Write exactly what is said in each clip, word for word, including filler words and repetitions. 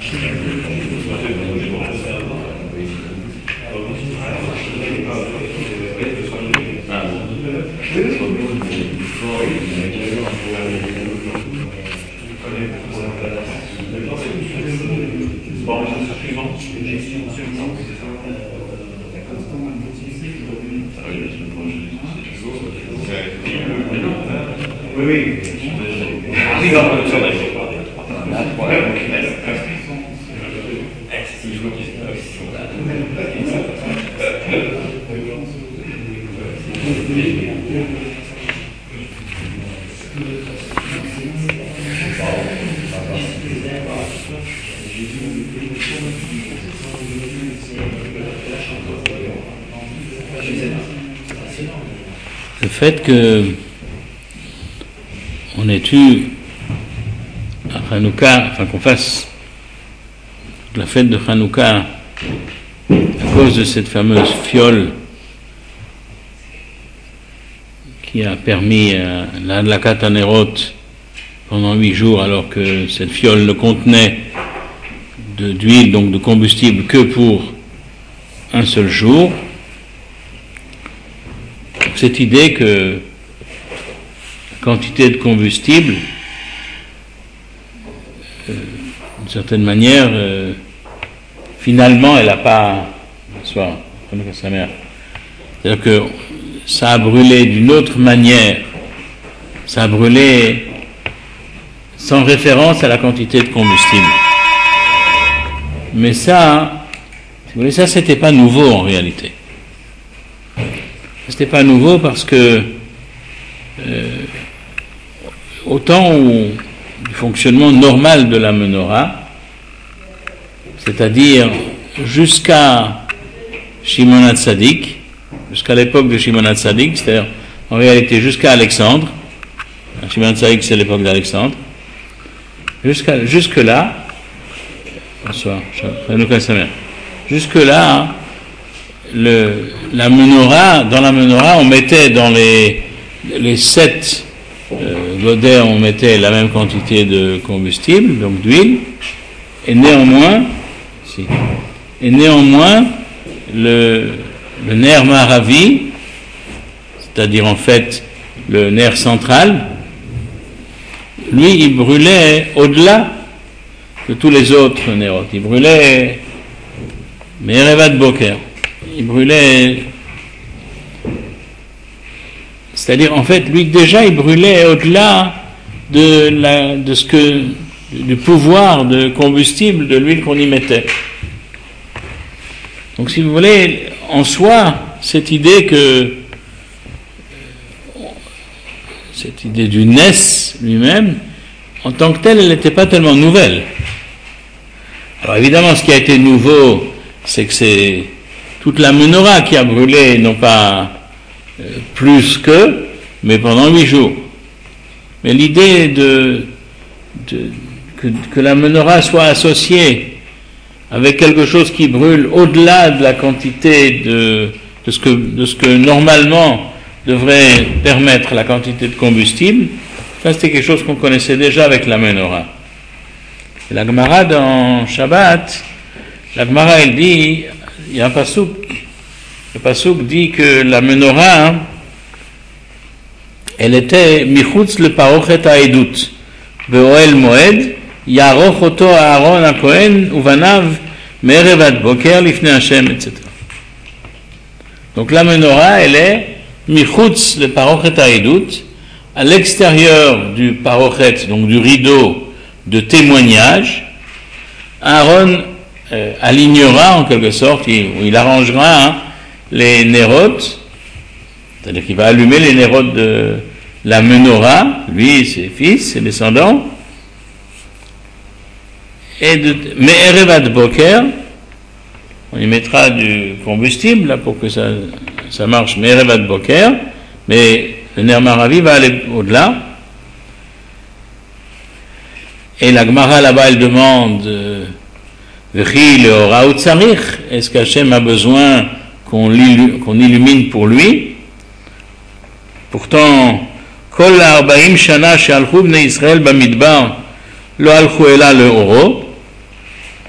Oui, oui. Le fait que on ait eu à Hanouka, enfin qu'on fasse la fête de Hanouka à cause de cette fameuse fiole qui a permis euh, l'Adlakat Hanerot pendant huit jours, alors que cette fiole ne contenait de, d'huile, donc de combustible, que pour un seul jour. Cette idée que la quantité de combustible, euh, d'une certaine manière, euh, finalement, elle n'a pas... Bonsoir, sa mère. C'est-à-dire que ça a brûlé d'une autre manière. Ça a brûlé sans référence à la quantité de combustible. Mais ça, si vous voulez, ça, c'était pas nouveau en réalité. C'était pas nouveau parce que euh, au temps où, du fonctionnement normal de la menorah, c'est-à-dire jusqu'à Shimon HaTzadik, jusqu'à l'époque de Shimon HaTzadik, c'est-à-dire en réalité jusqu'à Alexandre, Shimon HaTzadik c'est l'époque d'Alexandre, jusqu'à, jusque-là, bonsoir, jusque-là, le, la menorah, dans la menorah, on mettait dans les, les sept euh, godets, on mettait la même quantité de combustible, donc d'huile, et néanmoins, si, et néanmoins, le, le nerf maravi, c'est-à-dire en fait le nerf central, lui, il brûlait au-delà de tous les autres nérotes. Il brûlait Merevat Boker. Il brûlait, c'est-à-dire en fait, lui déjà, il brûlait au-delà de, la, de ce que, du pouvoir de combustible de l'huile qu'on y mettait. Donc, si vous voulez, en soi, cette idée que, cette idée du Nes lui-même, en tant que telle, elle n'était pas tellement nouvelle. Alors évidemment, ce qui a été nouveau, c'est que c'est toute la menorah qui a brûlé, non pas euh, plus que, mais pendant huit jours. Mais l'idée de, de que, que la menorah soit associée avec quelque chose qui brûle au-delà de la quantité de, de, ce que, de ce que normalement devrait permettre la quantité de combustible, ça c'était quelque chose qu'on connaissait déjà avec la menorah. Et la Gemara dans Shabbat, la Gemara elle dit, il y a un pasouk, le pasouk dit que la menorah, hein, elle était michutz le parochet haedut, be'oel moed, yaroch oto Aaron hakohen uvanav me'erev ad boker lifnei Hashem, et cetera. Donc la menorah, elle est michutz le parochet haedut, à l'extérieur du parochet, donc du rideau de témoignage. Aaron euh, alignera en quelque sorte, il, il arrangera hein, les nérotes, c'est-à-dire qu'il va allumer les nérotes de la menorah, lui, ses fils, ses descendants, et de Me'erevat Boker, on y mettra du combustible là pour que ça, ça marche, Me'erevat Boker, mais le nerf maravi va aller au-delà. Et la Gemara là-bas, elle demande V'chi leora ou tzarich, est-ce qu'Hachem a besoin qu'on, qu'on illumine pour lui? Pourtant, Kol arba'im shana she'alchu bnei Israël bamidbar lo alchu ela leoro.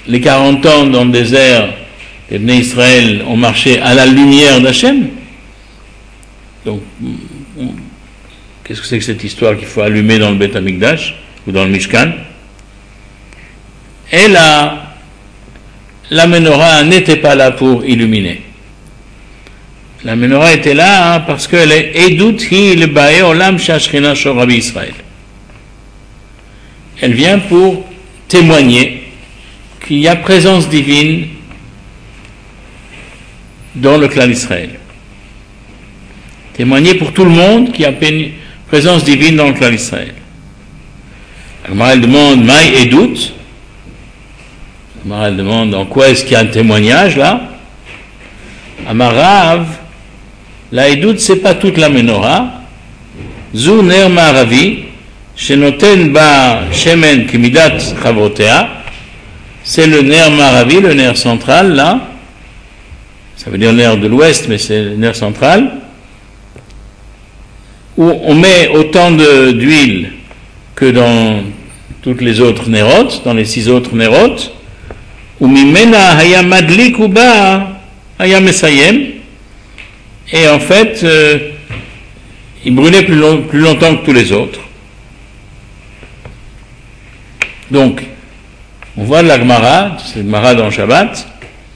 les quarante ans dans le désert, les Bnei Israël ont marché à la lumière d'Hachem. Donc, qu'est-ce que c'est que cette histoire qu'il faut allumer dans le Beth Amikdash ou dans le Mishkan? Et la, la menorah n'était pas là pour illuminer. La menorah était là hein, parce qu'elle est Edut hi le bae olam shashchina shor Rabbi Israël. Elle vient pour témoigner qu'il y a présence divine dans le clan d'Israël. Témoigner pour tout le monde qu'il y a présence divine dans le clan d'Israël. Alors, elle demande Maï Edut. Elle demande en quoi est-ce qu'il y a un témoignage là. Amarav, la Edut c'est pas toute la menorah. Zu ner ma'aravi, shenoten ba shemen kimidat chavotea. C'est le nerf maravi, le nerf central là. Ça veut dire le nerf de l'ouest, mais c'est le nerf central. Où on met autant de, d'huile que dans toutes les autres nérotes, dans les six autres nérotes. Ou mimena haya madlik uba haya mesayem. Et en fait, euh, il brûlait plus, long, plus longtemps que tous les autres. Donc, on voit de la Gemara, c'est la Gemara dans Shabbat,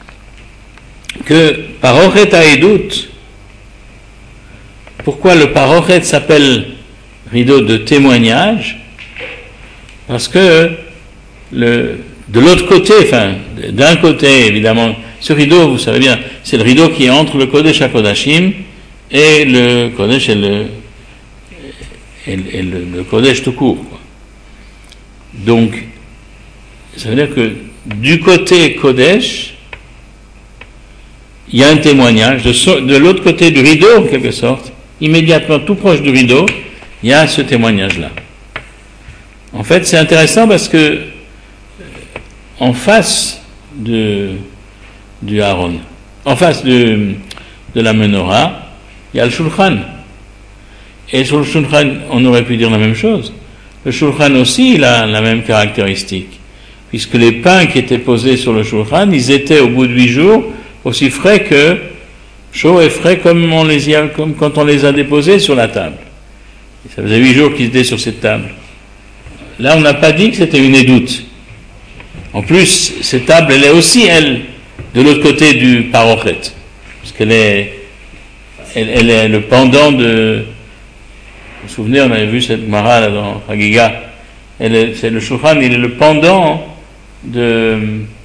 que Parochet Haedut, pourquoi le Parochet s'appelle rideau de témoignage? Parce que le, de l'autre côté, enfin, d'un côté évidemment, ce rideau, vous savez bien, c'est le rideau qui est entre le Kodesh HaKodashim et le Kodesh et le, et, et le, le Kodesh tout court, quoi. Donc, ça veut dire que du côté Kodesh, il y a un témoignage, de, so, de l'autre côté du rideau, en quelque sorte, immédiatement tout proche du rideau, il y a ce témoignage-là. En fait, c'est intéressant parce que en face de, du Aaron, en face de, de la menorah, il y a le Shulchan. Et sur le Shulchan, on aurait pu dire la même chose. Le Shulchan aussi, il a la même caractéristique. Puisque les pains qui étaient posés sur le Shulchan, ils étaient au bout de huit jours aussi frais que, chauds et frais comme, on les y a, comme quand on les a déposés sur la table. Et ça faisait huit jours qu'ils étaient sur cette table. Là, on n'a pas dit que c'était une édoute. En plus, cette table, elle est aussi, elle, de l'autre côté du Parochet. Parce qu'elle est, elle, elle est le pendant de, vous vous souvenez, on avait vu cette Gemara là dans Chagiga. Elle est, c'est le Shulchan, il est le pendant de,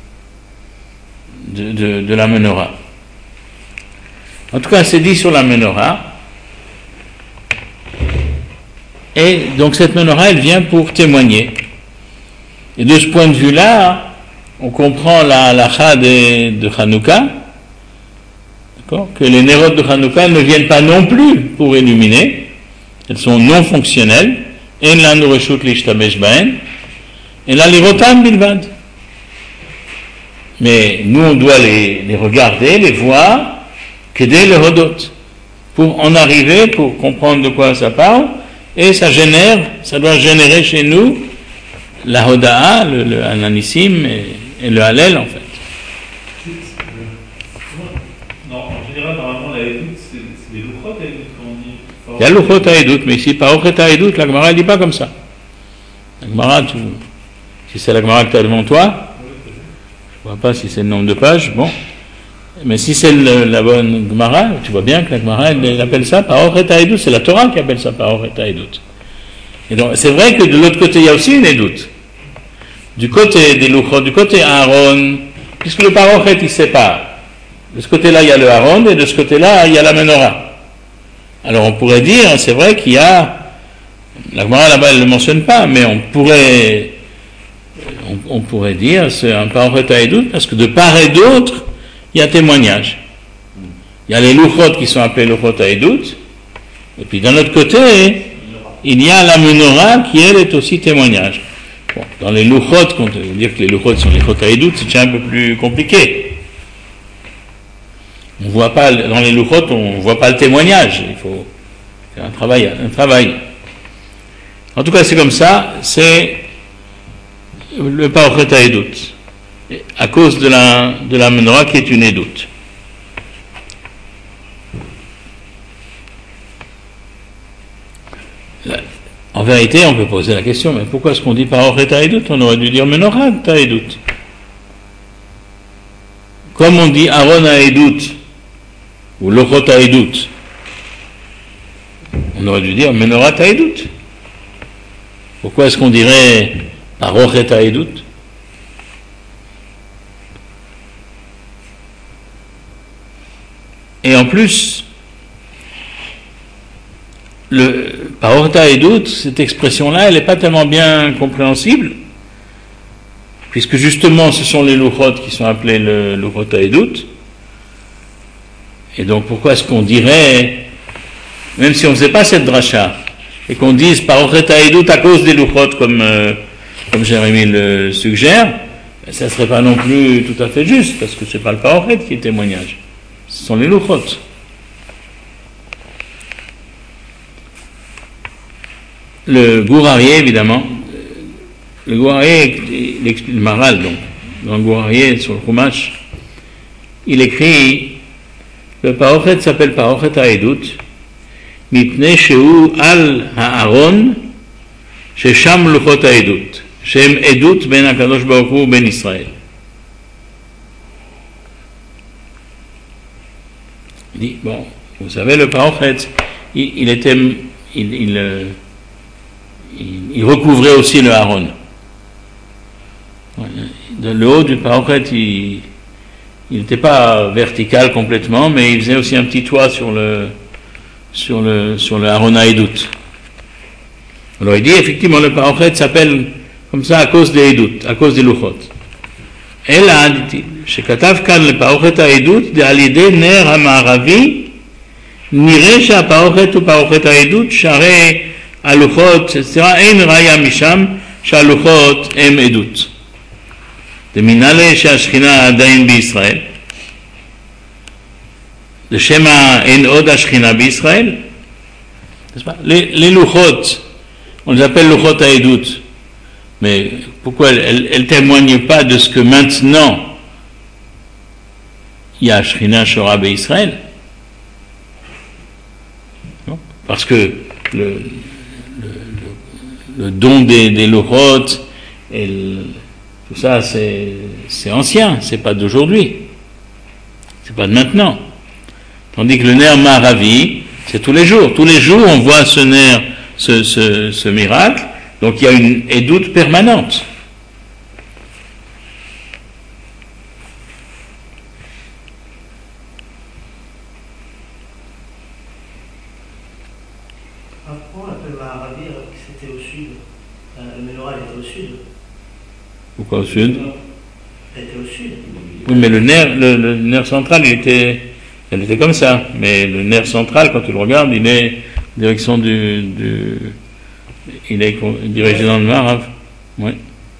de, de, de la menorah. En tout cas, c'est dit sur la menorah. Et donc cette menorah, elle vient pour témoigner. Et de ce point de vue-là, on comprend la halakha de, de Hanouka, d'accord, que les nérotes de Hanouka ne viennent pas non plus pour illuminer. Elles sont non fonctionnelles. En la nourishut l'ishtamesh baen, et la lirotam bilvad. Mais nous, on doit les, les regarder, les voir, qu'aider le hodot, pour en arriver, pour comprendre de quoi ça parle, et ça génère, ça doit générer chez nous la hoda'a, le, le ananissim et, et le halel en fait. Non, en général, normalement, la édoute, c'est, c'est des louchot à édoute, comme on dit. Il y a louchot à édoute, mais ici, par ochet à édoute, la Gemara ne dit pas comme ça. La Gemara, tu, si c'est la Gemara que tu as devant toi, je ne vois pas si c'est le nombre de pages, bon. Mais si c'est le, la bonne Gemara, tu vois bien que la Gemara, elle, elle appelle ça par ochet à édoute, c'est la Torah qui appelle ça par ochet à édoute. Et donc, c'est vrai que de l'autre côté, il y a aussi une édoute. Du côté des louchot, du côté Aaron, puisque le parochet, il sépare. De ce côté-là, il y a le Aaron, et de ce côté-là, il y a la menorah. Alors, on pourrait dire, c'est vrai qu'il y a, la Gemara là-bas, elle ne le mentionne pas, mais on pourrait, on, on pourrait dire, c'est un parochet à édoute, parce que de part et d'autre, il y a témoignage. Il y a les louchot qui sont appelés louchot à édoute, et puis d'un autre côté, il y a la menorah qui, elle, est aussi témoignage. Bon, dans les louchot, quand on veut dire que les louchot sont les louchot à édoute, c'est un peu plus compliqué. On voit pas, dans les louchot, on voit pas le témoignage. Il faut faire un travail, un travail. En tout cas, c'est comme ça, c'est le parochet à édoute. à cause de la, de la menorah qui est une édoute. En vérité, on peut poser la question, mais pourquoi est-ce qu'on dit Paroret Haedut? On aurait dû dire Menorah Haedut. Comme on dit Aaron Haedut ou Lochot Haedut, on aurait dû dire Menorah Haedut. Pourquoi est-ce qu'on dirait Paroret Haedut? Et en plus, le Paroret Haedut, cette expression-là, elle n'est pas tellement bien compréhensible, puisque justement ce sont les Luchot qui sont appelés le Luchot Haedut. Et donc pourquoi est-ce qu'on dirait, même si on ne faisait pas cette dracha, et qu'on dise Paroret Haedut à cause des Luchot, comme, euh, comme Jérémie le suggère, ça ne serait pas non plus tout à fait juste, parce que ce n'est pas le Paroret qui est témoignage, ce sont les Luchot. Le Gourarié, évidemment, le Gourarié, il explique le Maral, donc, dans le Gourarié, sur le Chumash, il écrit, le Paroret s'appelle Paroret Haedut, mipnei shehu al ha'aron, shesham luchot haedut, shem edut ben HaKadosh Baruch Hu ben Israël. Il dit, bon, vous savez, le Paroret, il, il était, il, il Il, il recouvrait aussi le Aaron. Dans le haut du Paroret, il n'était pas vertical complètement, mais il faisait aussi un petit toit sur le sur le sur le Aaron Haedut. Alors il dit effectivement le Paroret s'appelle comme ça à cause des Haedut, à cause des Luchot. Et là, dit-il, שכתב כאן לפרורת העדות זה על ידי נר המערבי, נראה שהפרורת הוא פרורת העדות, שהרי הלוחות, et cetera, אין ראיה משם שהלוחות הם עדות. דמינלה שהשכינה עדיין בישראל. לשמה אין עוד השכינה בישראל. Les, les louchot, on les appelle louchot העדות, mais pourquoi elles ne témoignent pas de ce que maintenant il y a Shechina Shora Israël? Parce que le, le, le, le don des, des louchot et le, tout ça c'est, c'est ancien, c'est pas d'aujourd'hui, c'est pas de maintenant. Tandis que le ner Maravi, c'est tous les jours. Tous les jours, on voit ce ner, ce, ce, ce miracle. Donc, il y a une édoute permanente. Pourquoi on appelle Maravi alors que c'était au sud? Le menorah était au sud. Pourquoi au sud? Elle était au sud. Oui, mais le nerf, le, le nerf central, il était, elle était comme ça. Mais le nerf central, quand tu le regardes, il est en direction du, du il est dirigé dans le Marav. Oui.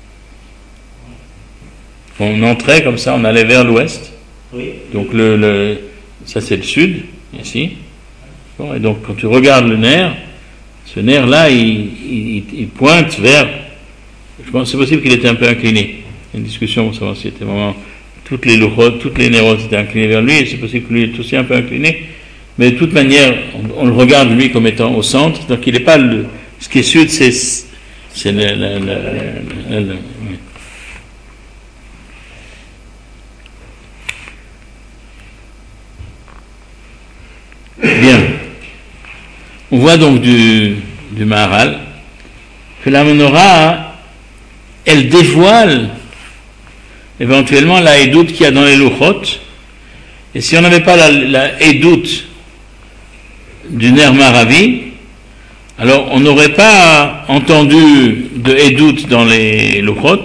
On entrait comme ça, on allait vers l'ouest. Oui. Donc le, le ça c'est le sud, ici. Bon, et donc quand tu regardes le nerf, ce nerf-là, il, il, il pointe vers. Je pense que c'est possible qu'il était un peu incliné. Il y a une discussion pour savoir si c'était vraiment toutes les louchot, toutes les nérotes étaient inclinées vers lui, et c'est possible que lui est aussi un peu incliné. Mais de toute manière, on, on le regarde lui comme étant au centre, donc il n'est pas le. Ce qui est sud, c'est, c'est le, le, le, le, le oui. Bien. On voit donc du, du Maharal que la menorah, elle dévoile éventuellement la édoute qu'il y a dans les louchot. Et si on n'avait pas la, la édoute du ner Maravi, alors on n'aurait pas entendu de édoute dans les louchot.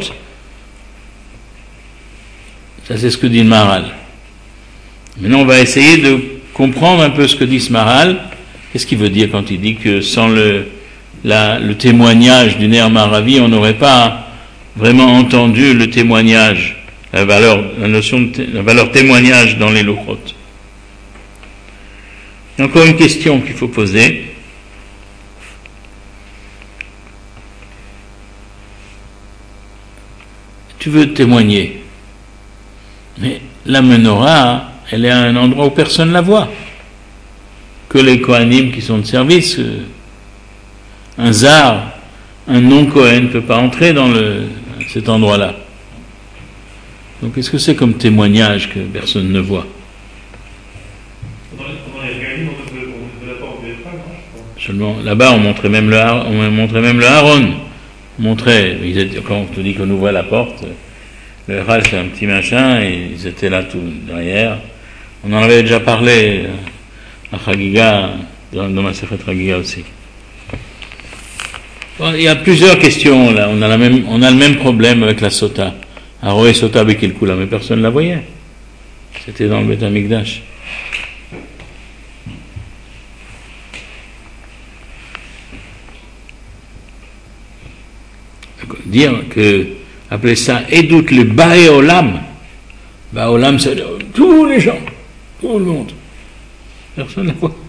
Ça c'est ce que dit le Maharal. Maintenant on va essayer de comprendre un peu ce que dit ce Maharal. Qu'est-ce qu'il veut dire quand il dit que sans le, la, le témoignage du ner Maravi, on n'aurait pas vraiment entendu le témoignage, la valeur, la notion de la valeur témoignage dans les louchot. Il y a encore une question qu'il faut poser. Tu veux témoigner, Mais la menorah, elle est à un endroit où personne ne la voit. Que les Kohanim qui sont de service, un zar, un non-Kohen ne peut pas entrer dans le, cet endroit-là. Donc qu'est-ce que c'est comme témoignage que personne ne voit? Seulement, là-bas, on montrait même le, on montrait même le Aaron. On montrait, ils étaient, quand on te dit qu'on ouvrait la porte, le Hal c'est un petit machin, et ils étaient là tout derrière. On en avait déjà parlé à Chagiga, dans, dans ma Sechet Chagiga aussi. Bon, il y a plusieurs questions là. On a, la même, on a le même problème avec la Sota. Aroé Sota Bekilkula, mais personne ne la voyait. C'était dans le Beth Amikdash. Dire que, appeler ça Edut le Baéolam, Baéolam c'est tous les gens, tout le monde. Personne ne la voit.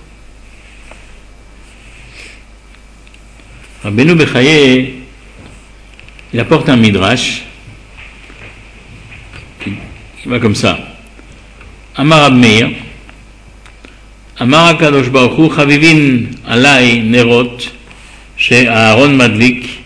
Rabbeinu Bechaye, il apporte un midrash qui, qui va comme ça. Amar Rab Meir, Amar HaKadosh Baruch Hu Chavivin Alai Nerot She Aaron Madlik.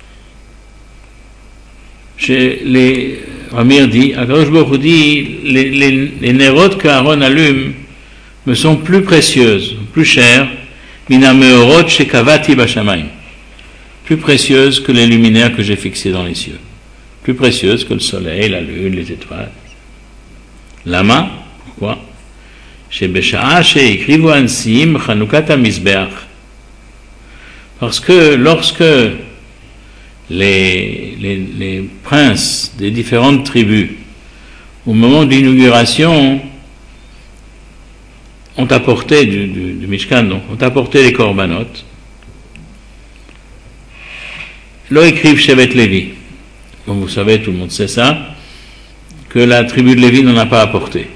Chez les Ramir dit, Akadosh Baruch Hu dit, les, les, les nérotes qu'Aaron allume me sont plus précieuses, plus chères, mina meorot shekavati bashamayim, plus précieuses que les luminaires que j'ai fixés dans les cieux, plus précieuses que le soleil, la lune, les étoiles. Lama, pourquoi? Chez Besha'a, chez Ikrivu Ansim, Chanukat HaMizbeach. Parce que lorsque Les, les, les princes des différentes tribus, au moment de l'inauguration, ont apporté du, du, du Mishkan, donc, ont apporté les korbanot. Là écrivent Shevet Lévi. Comme vous savez, tout le monde sait ça, que la tribu de Lévi n'en a pas apporté.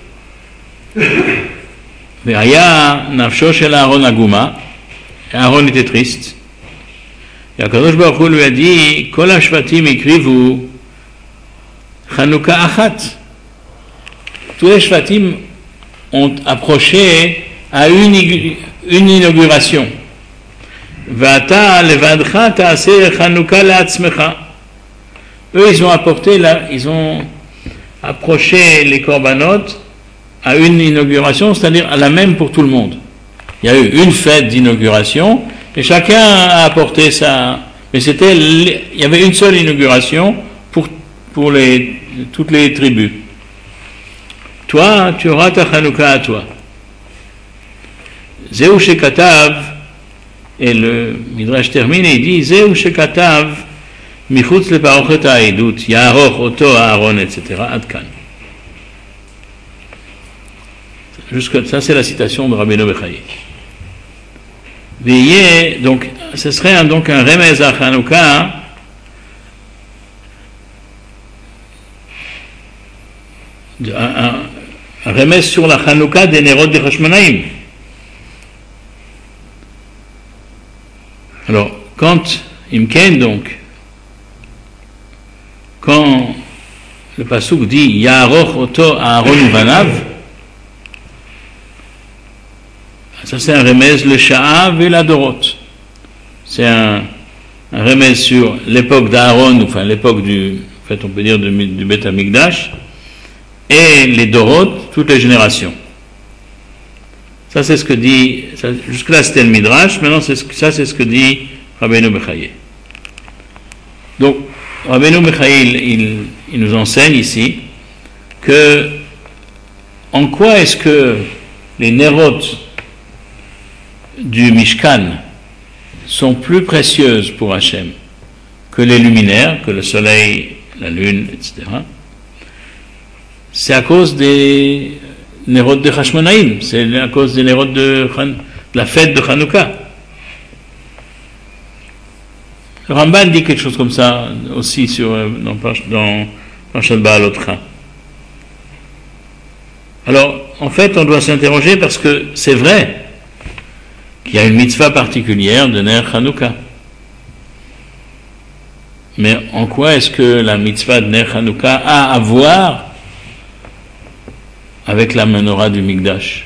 Mais Aya, Nafsho Shel Aaron Aguma, Aaron était triste. Et Akadosh Baruch Hu lui a dit, Kol HaShvatim ikrivu Chanukah Achat. Tous les Shvatim ont approché à une, une inauguration. Vata levadcha ta'aseh Chanukah le'atzmecha. Eux, ils ont apporté, la, ils ont approché les korbanot à une inauguration, c'est-à-dire à la même pour tout le monde. Il y a eu une fête d'inauguration, et chacun a apporté sa... Mais c'était... Il y avait une seule inauguration pour, pour les, toutes les tribus. Toi, tu auras ta Chanukah à toi. Zéou Shekatav, et le Midrash termine et il dit Zéou Shekatav, Michutz le Parochet ha'edut, Ya'aroch Oto Aaron, et cetera. Adkan. Jusque, ça, c'est la citation de Rabbeinu Bechaye. Veillez, donc, ce serait un, donc un remez à Chanukah, un, un, un remez sur la Chanukah des Nerot de Chashmonaïm. Alors, quand Imken, donc, quand le Pasuk dit Ya'aroch Oto Aaron Uvanav, ça c'est un remèze le Sha'av et la Dorot. C'est un, un remèze sur l'époque d'Aaron, enfin l'époque du, en fait on peut dire du, du Beth Amikdash, et les Dorot, toutes les générations. Ça c'est ce que dit, ça, jusque-là c'était le Midrash, maintenant c'est ce, ça c'est ce que dit Rabbeinu Bechaye. Donc Rabbeinu Bechaye il, il, il nous enseigne ici que en quoi est-ce que les Nerot du Mishkan sont plus précieuses pour Hachem que les luminaires, que le soleil, la lune, et cetera. C'est à cause des Nerot de Chashmonaïm, c'est à cause des Nerot de, de la fête de Chanukah. Le Ramban dit quelque chose comme ça aussi sur, dans dans Parashat Baalotcha. Alors, en fait, on doit s'interroger parce que c'est vrai qu'il y a une mitzvah particulière de Ner Chanukah. Mais en quoi est-ce que la mitzvah de Ner Chanukah a à voir avec la menorah du Mikdash.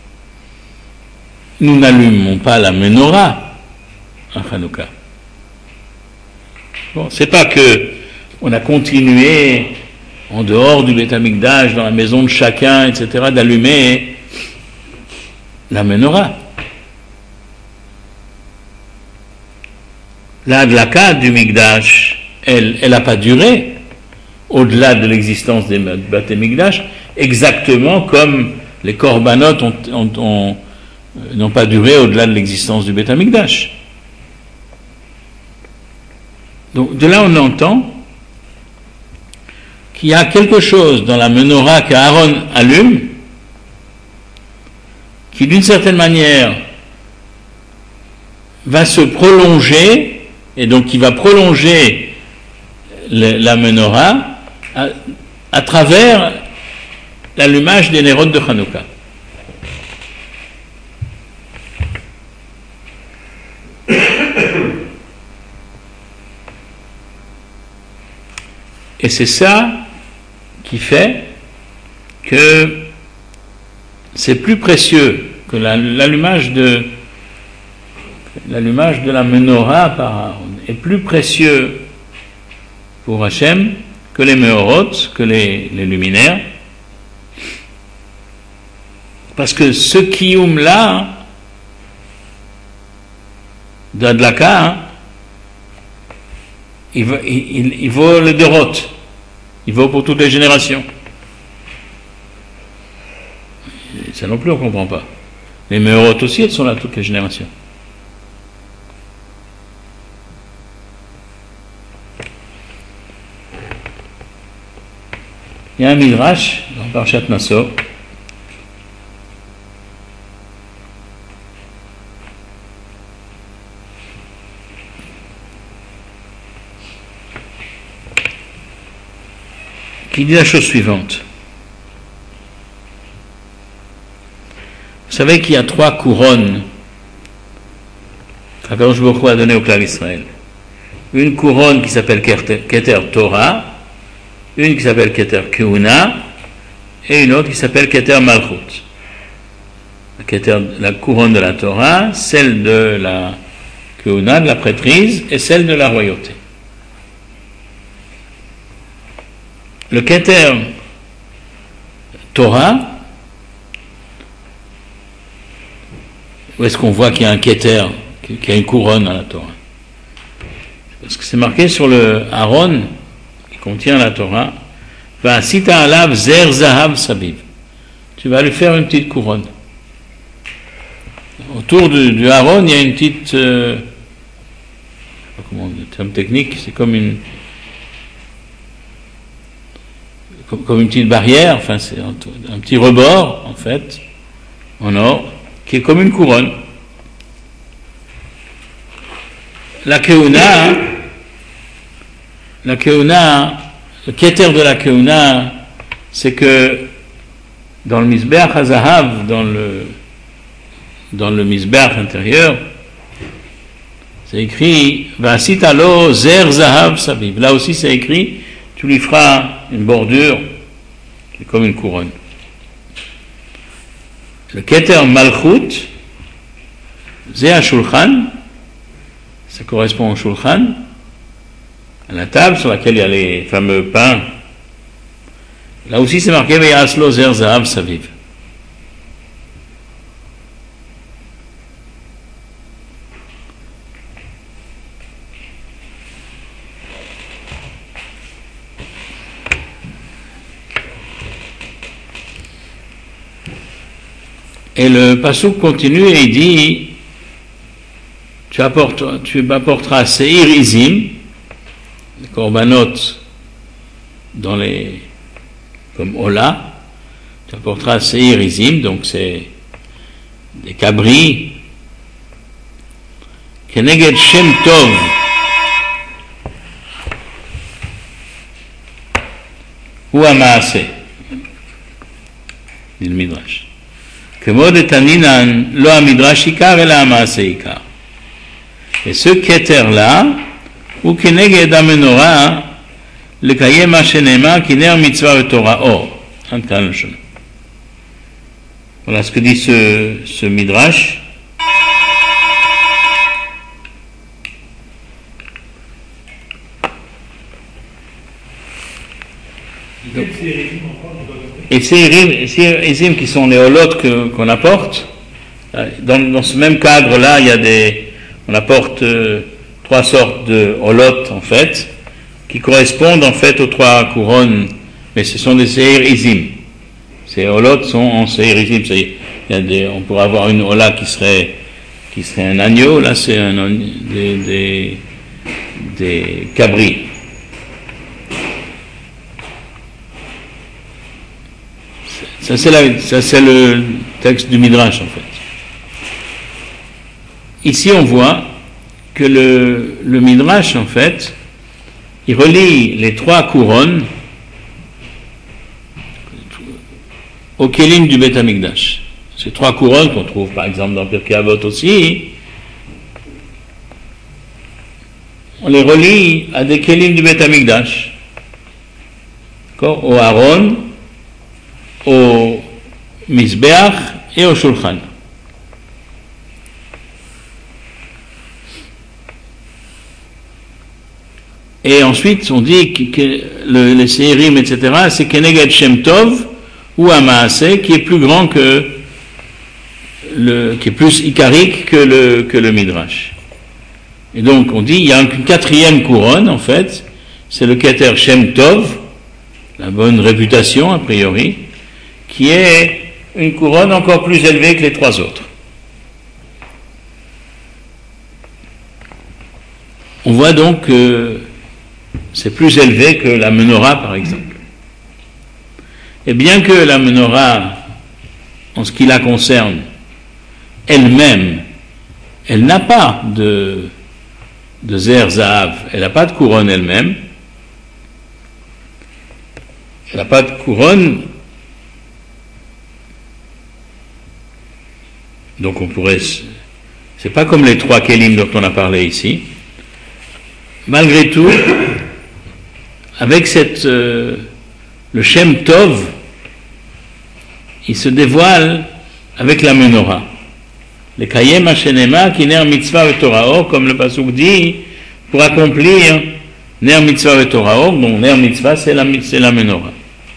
Nous n'allumons pas la menorah à Hanouka. Bon, c'est pas que on a continué en dehors du Beth Amikdash, dans la maison de chacun, et cetera, d'allumer la menorah. La Hadlaka du Mikdash, elle n'a pas duré au-delà de l'existence des Beth Amikdash, exactement comme les korbanot ont, ont, ont, n'ont pas duré au-delà de l'existence du Beth Amikdash. Donc de là on entend qu'il y a quelque chose dans la menorah qu'Aaron allume qui d'une certaine manière va se prolonger et donc qui va prolonger le, la menorah à, à travers l'allumage des nérodes de Hanouka. Et c'est ça qui fait que c'est plus précieux que la, l'allumage de l'allumage de la menorah par Aaron est plus précieux pour Hachem que les meorot, que les, les luminaires, parce que ce kiyum là d'Adlaka, hein, il, va, il, il vaut le Dorot, il vaut pour toutes les générations. Et ça non plus on ne comprend pas. Les meorot aussi, elles sont là toutes les générations. Il y a un midrash dans Parashat Naso qui dit la chose suivante. Vous savez qu'il y a trois couronnes qu'Akadosh Baruch Hu a donné au clan d'Israël. Une couronne qui s'appelle Keter Torah, une qui s'appelle Keter Keuna et une autre qui s'appelle Keter Malchut. La, Keter, la couronne de la Torah, celle de la Keuna, de la prêtrise, et celle de la royauté. Le Keter Torah, où est-ce qu'on voit qu'il y a un Keter, qu'il y a une couronne à la Torah? Parce que c'est marqué sur le Aaron qui contient la Torah, va sita alav zer zahav sabiv. Tu vas lui faire une petite couronne. Autour du, du Aaron, il y a une petite, euh, je sais pas comment le terme technique, c'est comme une comme, comme une petite barrière, enfin c'est un, un petit rebord en fait, en or, qui est comme une couronne. La Keuna, hein, la Keuna, le Keter de la Keuna, c'est que dans le Mizbeach HaZahav, dans le dans le Mizbeach intérieur, c'est écrit V'asita lo zer zahav sabiv. Là aussi c'est écrit, tu lui feras une bordure qui est comme une couronne. Le Keter Malchut, Zé HaShulchan, ça correspond au Shulchan, à la table sur laquelle il y a les fameux pains. Là aussi c'est marqué V'yaslo zer zahav saviv. Et le passouk continue et il dit tu, apportes, tu apporteras Seir Izim, les korbanot dans les, comme Ola, tu apporteras Seir Izim, donc c'est des cabris, Keneged Shem Tov, ou Amaase, dit le Midrash. כמו דתנינן, לא המדרש עיקר, אלא המעשה עיקר. Et ce keter-là, הוא כנגד המנורה, לקיים מה שנאמר, כי נר מצווה ותורה אור. עד כאן לשון. Voilà ce que dit ce, ce Midrash. Donc, et ces Ezim qui sont les holotes que, qu'on apporte, dans, dans ce même cadre-là, il y a des, on apporte euh, trois sortes de holotes en fait, qui correspondent en fait aux trois couronnes, mais ce sont des Seir Ezim. Ces holotes sont en Seir Ezim. Il y a des, on pourrait avoir une hola qui serait, qui serait un agneau, là c'est un, des, des, des cabris. Ça c'est, la, ça c'est le texte du Midrash en fait. Ici on voit que le, le Midrash en fait, il relie les trois couronnes au Kélim du Beth Amikdash. Ces trois couronnes qu'on trouve par exemple dans Pirkei Avot aussi, on les relie à des Kélim du Beth Amikdash. D'accord ? Au Aaron, au Mizbeach et au Shulchan. Et ensuite, on dit que, que le, les Seirim, et cetera, c'est Keneged Shem Tov ou Amaaseh, qui est plus grand que le, qui est plus icarique que le, que le Midrash. Et donc, on dit, il y a une quatrième couronne, en fait, c'est le Keter Shem Tov, la bonne réputation, a priori, qui est une couronne encore plus élevée que les trois autres. On voit donc que c'est plus élevé que la menorah, par exemple. Et bien que la menorah, en ce qui la concerne, elle-même, elle n'a pas de, de zer zahav, elle n'a pas de couronne elle-même, elle n'a pas de couronne, donc on pourrait, c'est pas comme les trois kélim dont on a parlé ici. Malgré tout, avec cette, euh, le Shem Tov, il se dévoile avec la menorah. Le Kayem Hashenema qui ner mitzvah et Torah, comme le pasuk dit, pour accomplir ner mitzvah et Torah, donc ner mitzvah c'est la, c'est la menorah.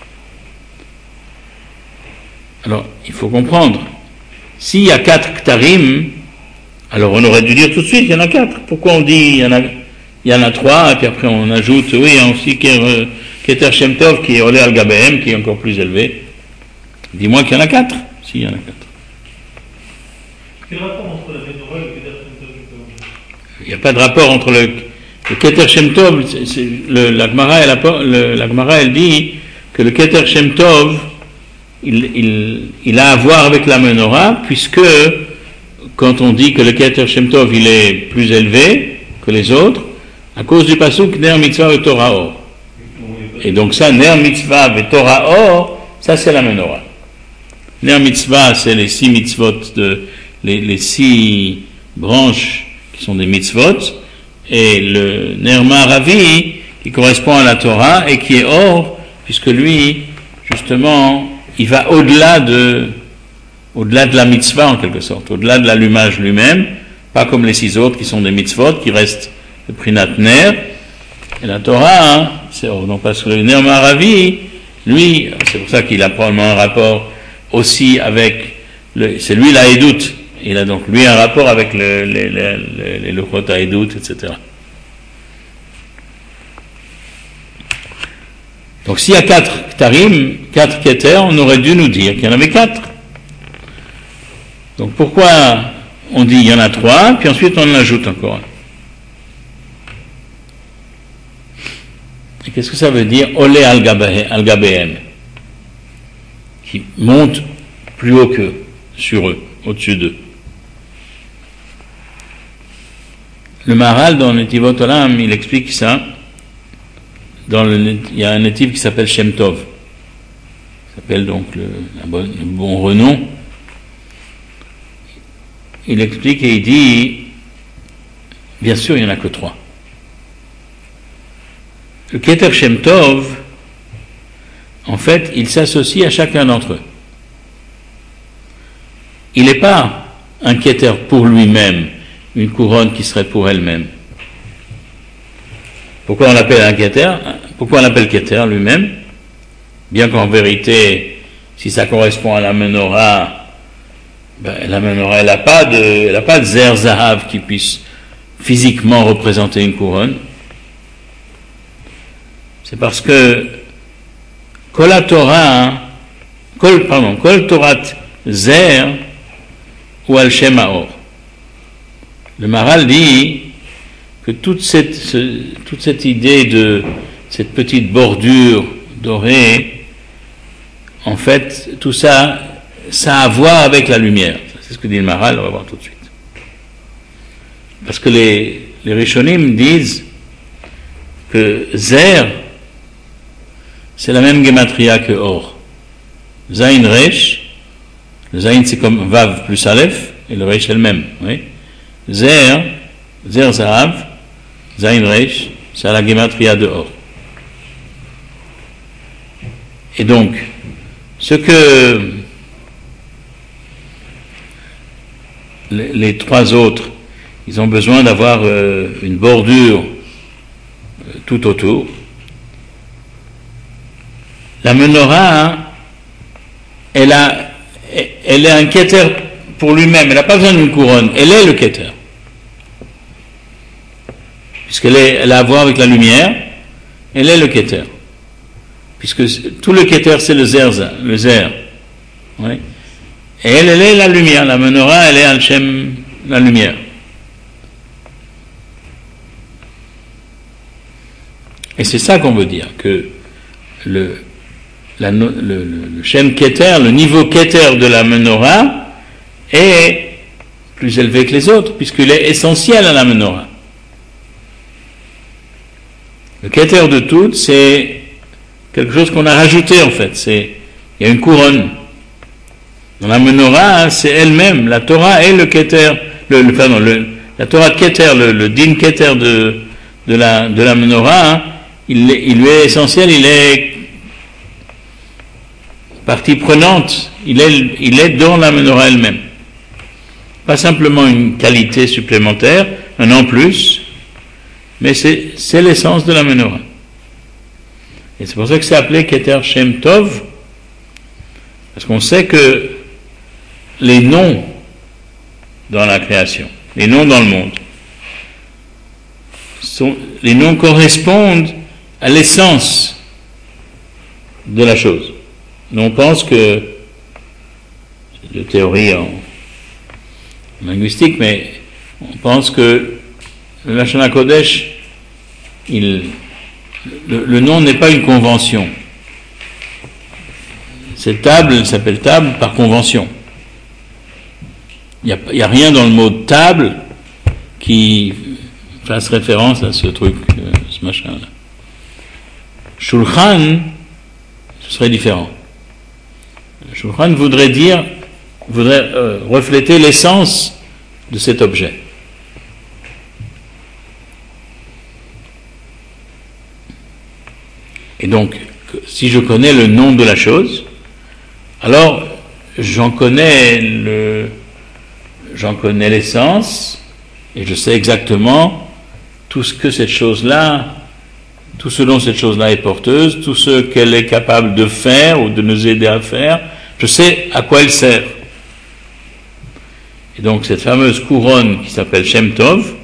Alors, il faut comprendre, s'il y a quatre ktarim, alors on aurait dû dire tout de suite, il y en a quatre. Pourquoi on dit il y en a, il y en a trois, et puis après on ajoute, oui, il y a aussi Keter Shem Tov qui est Olé al Gabehem, qui est encore plus élevé. Dis-moi qu'il y en a quatre. Si, il y en a quatre. Quel rapport entre la menorah et le Keter Shem Tov? Il n'y a pas de rapport entre le, le Keter Shem Tov, c'est, c'est, le, la Gemara, elle, le, la Gemara, elle dit que le Keter Shem Tov, il, il, il a à voir avec la menorah, puisque quand on dit que le Keter Shem Tov, il est plus élevé que les autres, à cause du pasuk Ner Mitzvah et Torah Or. Et donc ça, Ner Mitzvah et Torah Or, ça c'est la menorah. Ner Mitzvah, c'est les six mitzvot, de, les, les six branches qui sont des mitzvot, et le Ner Ma'aravi, qui correspond à la Torah, et qui est Or, puisque lui, justement, il va au-delà de, au-delà de la mitzvah en quelque sorte, au-delà de l'allumage lui-même, pas comme les six autres qui sont des mitzvot, qui restent le Prinat Ner, et la Torah, hein, c'est Or. Donc parce que le Ner Ma'aravi, lui, c'est pour ça qu'il a probablement un rapport aussi avec, le, c'est lui la Edout, il a donc lui un rapport avec le, les, les, les, les Luchot Edout, et cetera. Donc s'il y a quatre Ktarim, quatre Keter, on aurait dû nous dire qu'il y en avait quatre. Donc pourquoi on dit il y en a trois, puis ensuite on en ajoute encore un? Et qu'est-ce que ça veut dire Olé al Gabehem, qui monte plus haut qu'eux, sur eux, au-dessus d'eux. Le Maharal dans Netivot Olam, il explique ça. Dans le, il y a un natif qui s'appelle Shem Tov, qui s'appelle donc le, la bonne, le bon renom. Il explique et il dit, bien sûr, il n'y en a que trois. Le Keter Shem Tov, en fait, il s'associe à chacun d'entre eux. il n'est pas un Keter pour lui-même, une couronne qui serait pour elle-même. Pourquoi on l'appelle un Keter? Pourquoi on l'appelle Keter lui-même? Bien qu'en vérité, si ça correspond à la menorah, ben, la menorah, elle n'a pas de, elle n'a pas de zer zahav qui puisse physiquement représenter une couronne. C'est parce que Kol Torah, Kol, pardon, Kol Torat zer ou al Shem Haor. Le Maharal dit que toute cette, ce, toute cette idée de cette petite bordure dorée, en fait, tout ça, ça a à voir avec la lumière. C'est ce que dit le Maharal, on va voir tout de suite. Parce que les, les Rishonim disent que Zer, c'est la même gematria que Or. Zain Resh, le Zain c'est comme Vav plus Aleph, et le Resh est le même. Oui. Zer, Zer Zahav, Zain Resh, c'est la gematria de Or. Et donc, ce que les, les trois autres, ils ont besoin d'avoir euh, une bordure euh, tout autour. La menorah, hein, elle, a, elle est un keter pour lui-même, elle n'a pas besoin d'une couronne, elle est le keter. Puisqu'elle est, elle a à voir avec la lumière, elle est le keter. Puisque tout le keter c'est le zer, le zer. Oui. Et elle, elle est la lumière, la menorah, elle est al-shem, la lumière. Et c'est ça qu'on veut dire, que le, la, le, le, le shem keter, le niveau keter de la menorah est plus élevé que les autres, puisqu'il est essentiel à la menorah. Le keter de tout, c'est quelque chose qu'on a rajouté en fait, c'est, il y a une couronne. Dans la menorah, c'est elle-même, la Torah est le keter, le, le, pardon, le, la Torah de keter, le, le din keter de, de, la, de la menorah, hein, il, il lui est essentiel, il est partie prenante, il est, il est dans la menorah elle-même. Pas simplement une qualité supplémentaire, un en plus, mais c'est, c'est l'essence de la menorah. Et c'est pour ça que c'est appelé Keter Shem Tov, parce qu'on sait que les noms dans la création, les noms dans le monde, sont, les noms correspondent à l'essence de la chose. Nous on pense que, c'est de théorie en linguistique, mais on pense que le Lashon HaKodesh, il, le, le nom n'est pas une convention. Cette table, elle s'appelle table par convention. Il n'y a, a rien dans le mot table qui fasse référence à ce truc, ce machin-là. Shulchan, ce serait différent. Shulchan voudrait dire, voudrait euh, refléter l'essence de cet objet. Et donc, si je connais le nom de la chose, alors j'en connais le, j'en connais l'essence, et je sais exactement tout ce que cette chose-là, tout ce dont cette chose-là est porteuse, tout ce qu'elle est capable de faire ou de nous aider à faire, je sais à quoi elle sert. Et donc cette fameuse couronne qui s'appelle Shem Tov,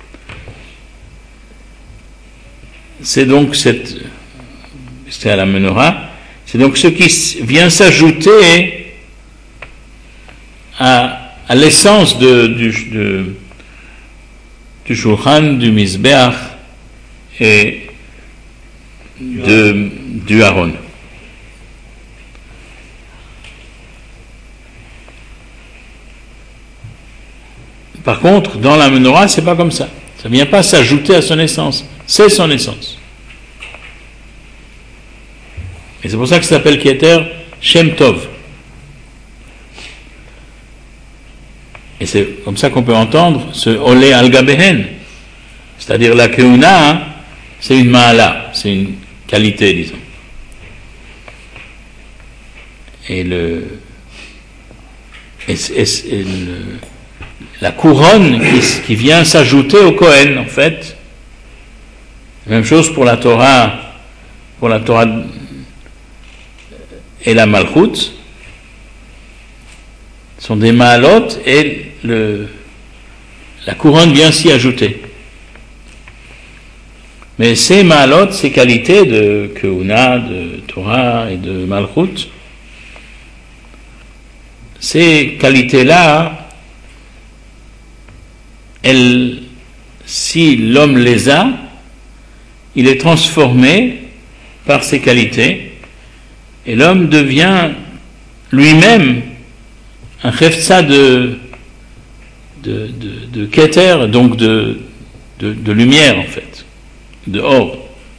c'est donc cette, c'est à la menorah, c'est donc ce qui vient s'ajouter à, à l'essence de, du, de, du Shulchan, du Mizbeach et de, du Aaron. Par contre, dans la menorah, c'est pas comme ça. Ça ne vient pas s'ajouter à son essence. C'est son essence. Et c'est pour ça que ça s'appelle Keter Shem Tov. Et c'est comme ça qu'on peut entendre ce Olé al Gabehen. C'est-à-dire la Keuna, c'est une Ma'ala, c'est une qualité, disons. Et le, et, et, et le, la couronne qui, qui vient s'ajouter au Kohen, en fait. Même chose pour la Torah, pour la Torah et la Malchut. Ce sont des Maalot et le, la couronne vient s'y ajouter. Mais ces Maalot, ces qualités de Kehuna, de Torah et de Malchut, ces qualités-là, elles, si l'homme les a, il est transformé par ces qualités, et l'homme devient lui-même un chefza de, de, de, de Keter, donc de, de, de lumière en fait, de or.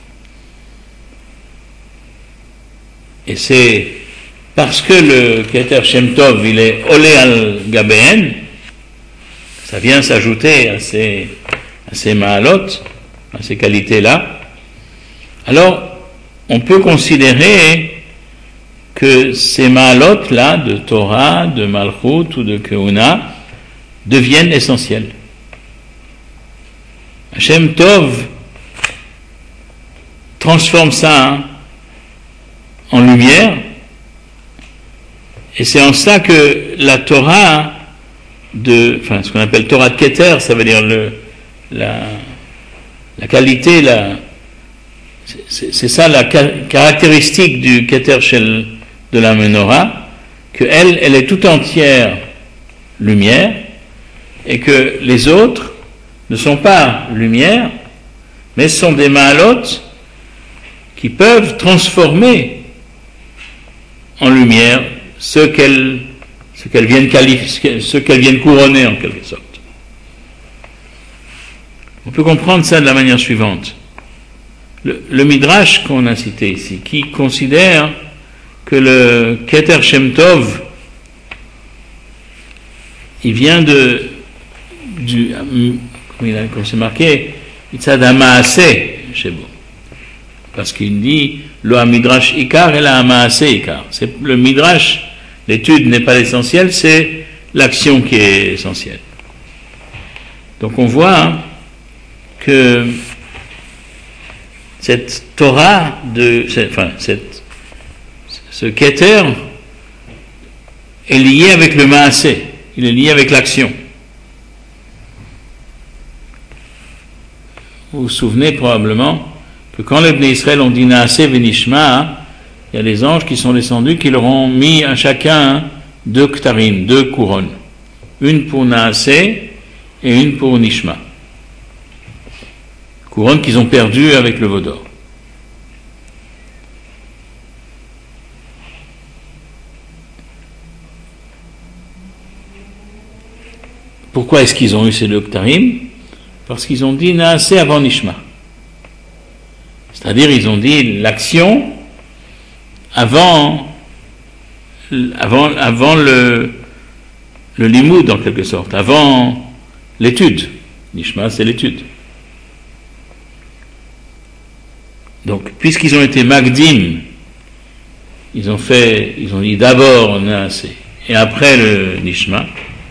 Et c'est parce que le Keter Shem Tov, il est olé al gabéen, ça vient s'ajouter à ces, à ces maalot, à ces qualités-là. Alors, on peut considérer que ces maalot-là, de Torah, de Malchut ou de Kehuna, deviennent essentiels. Hashem Tov transforme ça hein, en lumière, et c'est en ça que la Torah de, enfin, ce qu'on appelle Torah de Keter, ça veut dire le, la, la qualité, la, c'est, c'est ça la caractéristique du Keter Shel de la Menorah, que elle, elle est tout entière lumière, et que les autres ne sont pas lumière, mais sont des maalot qui peuvent transformer en lumière ce qu'elles, ce qu'elles viennent qualifier, ce qu'elles viennent couronner en quelque sorte. On peut comprendre ça de la manière suivante. Le, le Midrash qu'on a cité ici, qui considère que le Keter Shem Tov, il vient de, du, comme, il a, comme c'est marqué, Itzad HaMaaseh Shebo. Parce qu'il dit, le Midrash Ikar et la Maaseh Ikar. C'est, le Midrash, l'étude n'est pas l'essentiel, c'est l'action qui est essentielle. Donc on voit hein, que cette Torah, de, cette, enfin, cette, ce Keter est lié avec le Maaseh, il est lié avec l'action. Vous vous souvenez probablement que quand les Bnei Israël ont dit Naaseh Venishma, il y a des anges qui sont descendus qui leur ont mis à chacun deux ktarim, deux couronnes. Une pour Naaseh et une pour Nishma. Couronnes qu'ils ont perdues avec le veau d'or. Pourquoi est-ce qu'ils ont eu ces deux ktarim? Parce qu'ils ont dit Naaseh avant Nishma. C'est-à-dire, ils ont dit l'action avant, avant, avant le, le limoud, en quelque sorte, avant l'étude. Nishma, c'est l'étude. Donc, puisqu'ils ont été magdim, ils ont fait, ils ont dit d'abord Naaseh et après le Nishma.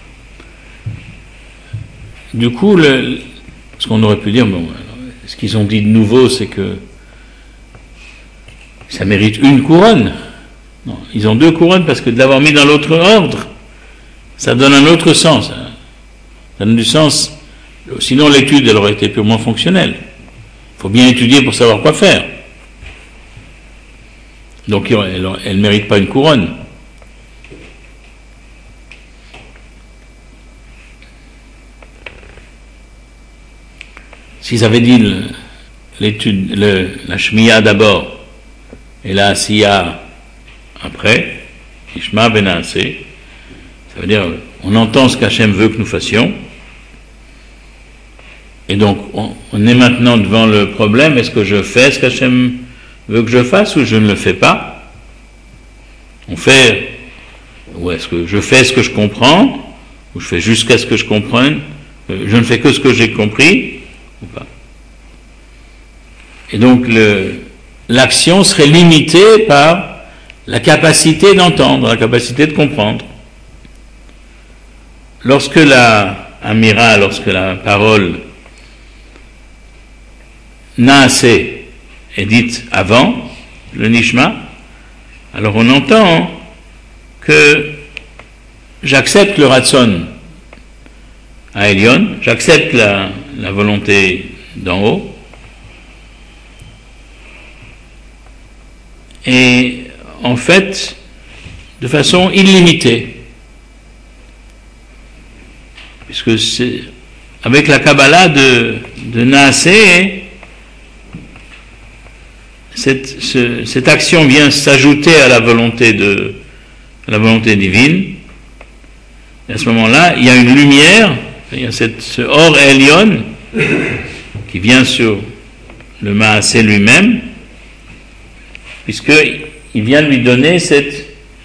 Du coup, le, ce qu'on aurait pu dire, bon, ce qu'ils ont dit de nouveau, c'est que ça mérite une couronne. Non, ils ont deux couronnes parce que de l'avoir mis dans l'autre ordre, ça donne un autre sens. Ça donne du sens. Sinon, l'étude, elle aurait été purement fonctionnelle. Il faut bien étudier pour savoir quoi faire. Donc, elle ne mérite pas une couronne. S'ils avaient dit le, l'étude, le, la Shmiya d'abord, et la Asiya après, Ishma ben Naaseh, ça veut dire on entend ce qu'Hachem veut que nous fassions, et donc on, on est maintenant devant le problème, est-ce que je fais ce qu'Hachem veut que je fasse ou je ne le fais pas? On fait, ou est-ce que je fais ce que je comprends, ou je fais jusqu'à ce que je comprenne, je ne fais que ce que j'ai compris, ou pas. Et donc le l'action serait limitée par la capacité d'entendre, la capacité de comprendre. lorsque la Amira, lorsque la parole Naaseh est dite avant le Nishma, alors on entend que j'accepte le Ratson à Elion, j'accepte la, la volonté d'en haut, et en fait, de façon illimitée. Puisque c'est, avec la Kabbalah de, de Naaseh, cette, ce, cette action vient s'ajouter à la volonté de à la volonté divine. Et à ce moment-là, il y a une lumière, il y a cette, ce Or Elion qui vient sur le Maaseh lui-même, puisqu'il vient lui donner cette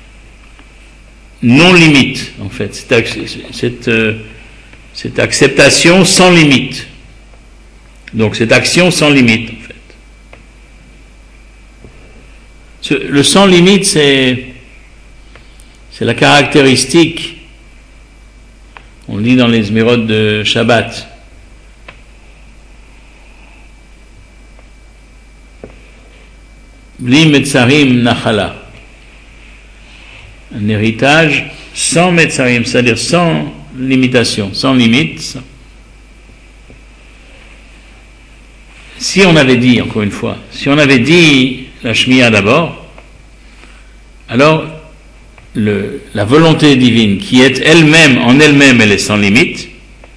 non-limite, en fait, cette, cette, cette acceptation sans limite. Donc cette action sans limite, en fait. Ce, le sans limite, c'est, c'est la caractéristique, on le dit dans les Zmirot de Shabbat, Bli Metzarim Nachala, un héritage sans Metzarim, c'est-à-dire sans limitation, sans limite. Sans... Si on avait dit, encore une fois, si on avait dit la Shmiya d'abord, alors le, la volonté divine, qui est elle-même, en elle-même, elle est sans limite,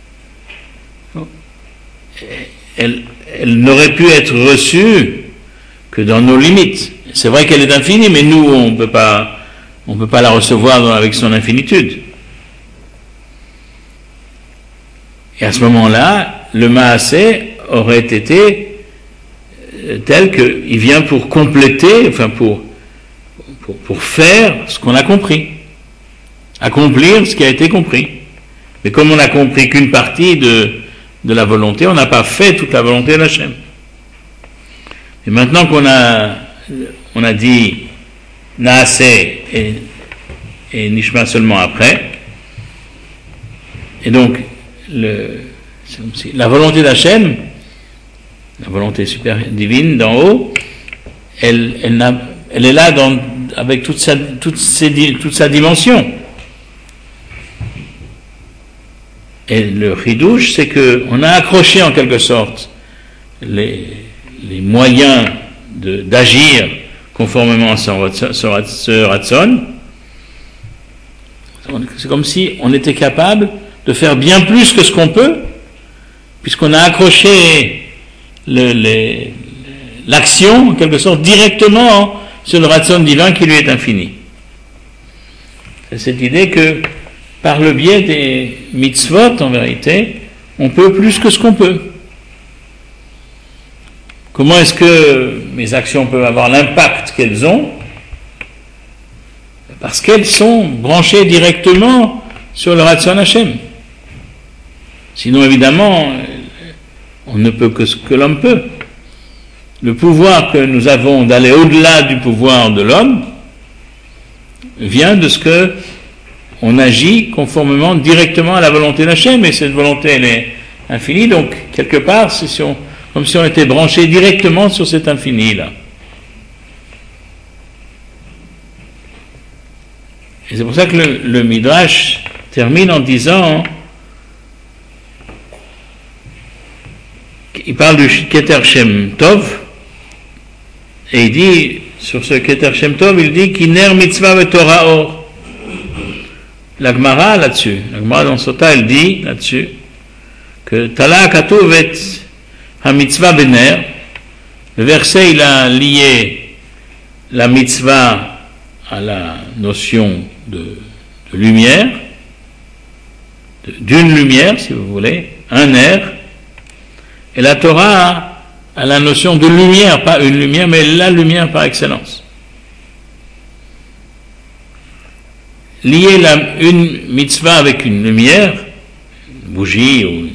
elle, elle n'aurait pu être reçue que dans nos limites. C'est vrai qu'elle est infinie, mais nous, on ne peut pas, on peut pas la recevoir dans, avec son infinitude. Et à ce moment-là, le Maaseh aurait été tel qu'il vient pour compléter, enfin pour, pour, pour faire ce qu'on a compris, accomplir ce qui a été compris. Mais comme on n'a compris qu'une partie de, de la volonté, on n'a pas fait toute la volonté d'Hachem. Et maintenant qu'on a, on a dit Naaseh et, et Nishma seulement après, et donc le, c'est comme si la volonté d'Hachem, la volonté supérieure divine d'en haut, elle, elle, n'a, elle est là dans, avec toute sa, toute, ses, toute sa dimension. Et le chidouche, c'est qu'on a accroché en quelque sorte les, les moyens de, d'agir conformément à son, ce ratson. C'est comme si on était capable de faire bien plus que ce qu'on peut, puisqu'on a accroché le, les, l'action, en quelque sorte, directement sur le ratson divin qui lui est infini. C'est cette idée que, par le biais des mitzvot, en vérité, on peut plus que ce qu'on peut. Comment est-ce que mes actions peuvent avoir l'impact qu'elles ont? Parce qu'elles sont branchées directement sur le Ratson Hashem. Sinon, évidemment, on ne peut que ce que l'homme peut. Le pouvoir que nous avons d'aller au-delà du pouvoir de l'homme vient de ce que on agit conformément directement à la volonté d'Hachem, et cette volonté, elle est infinie, donc quelque part, c'est si on, comme si on était branché directement sur cet infini-là. Et c'est pour ça que le, le Midrash termine en disant, il parle du Keter Shem Tov, et il dit, sur ce Keter Shem Tov, il dit, Kiner mitzvah ve'torah or. La Gemara là-dessus, la Gemara dans Sota, elle dit là-dessus que Tala Katuv et ha-mitzvah bener, le verset il a lié la mitzvah à la notion de, de lumière, de, d'une lumière si vous voulez, un air, et la Torah à la notion de lumière, pas une lumière, mais la lumière par excellence. Lier la, une mitzvah avec une lumière, une bougie ou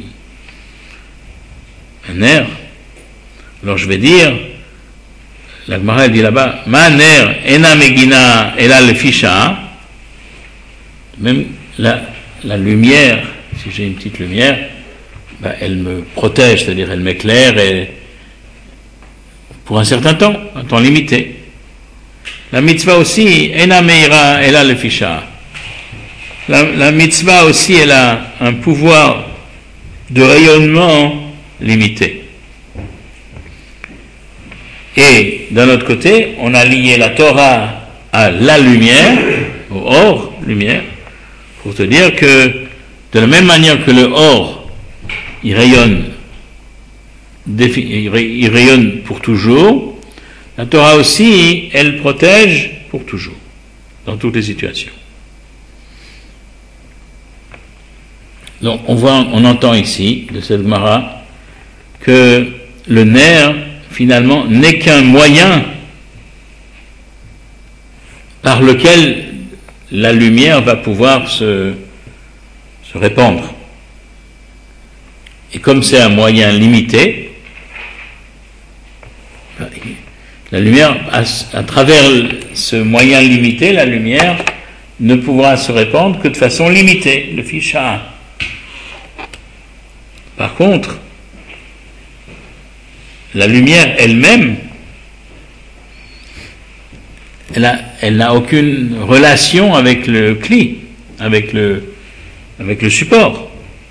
un air, alors je vais dire, la Gemara dit là-bas, ma ner ena megina ela lefisha, même la, la lumière, si j'ai une petite lumière, ben, elle me protège, c'est-à-dire elle m'éclaire et pour un certain temps, un temps limité. La mitzvah aussi, ena meira ela lefisha. La, la mitzvah aussi, elle a un pouvoir de rayonnement limité. Et d'un autre côté, on a lié la Torah à la lumière, au or, lumière, pour te dire que de la même manière que le or, il rayonne, il rayonne pour toujours, la Torah aussi, elle protège pour toujours, dans toutes les situations. Donc on voit, on entend ici, de cette Gemara, que le nerf, finalement, n'est qu'un moyen par lequel la lumière va pouvoir se, se répandre. Et comme c'est un moyen limité, la lumière, à, à travers ce moyen limité, la lumière ne pourra se répandre que de façon limitée, le ficha. Par contre, la lumière elle-même, elle, a, elle n'a aucune relation avec le cli, avec le, avec le support.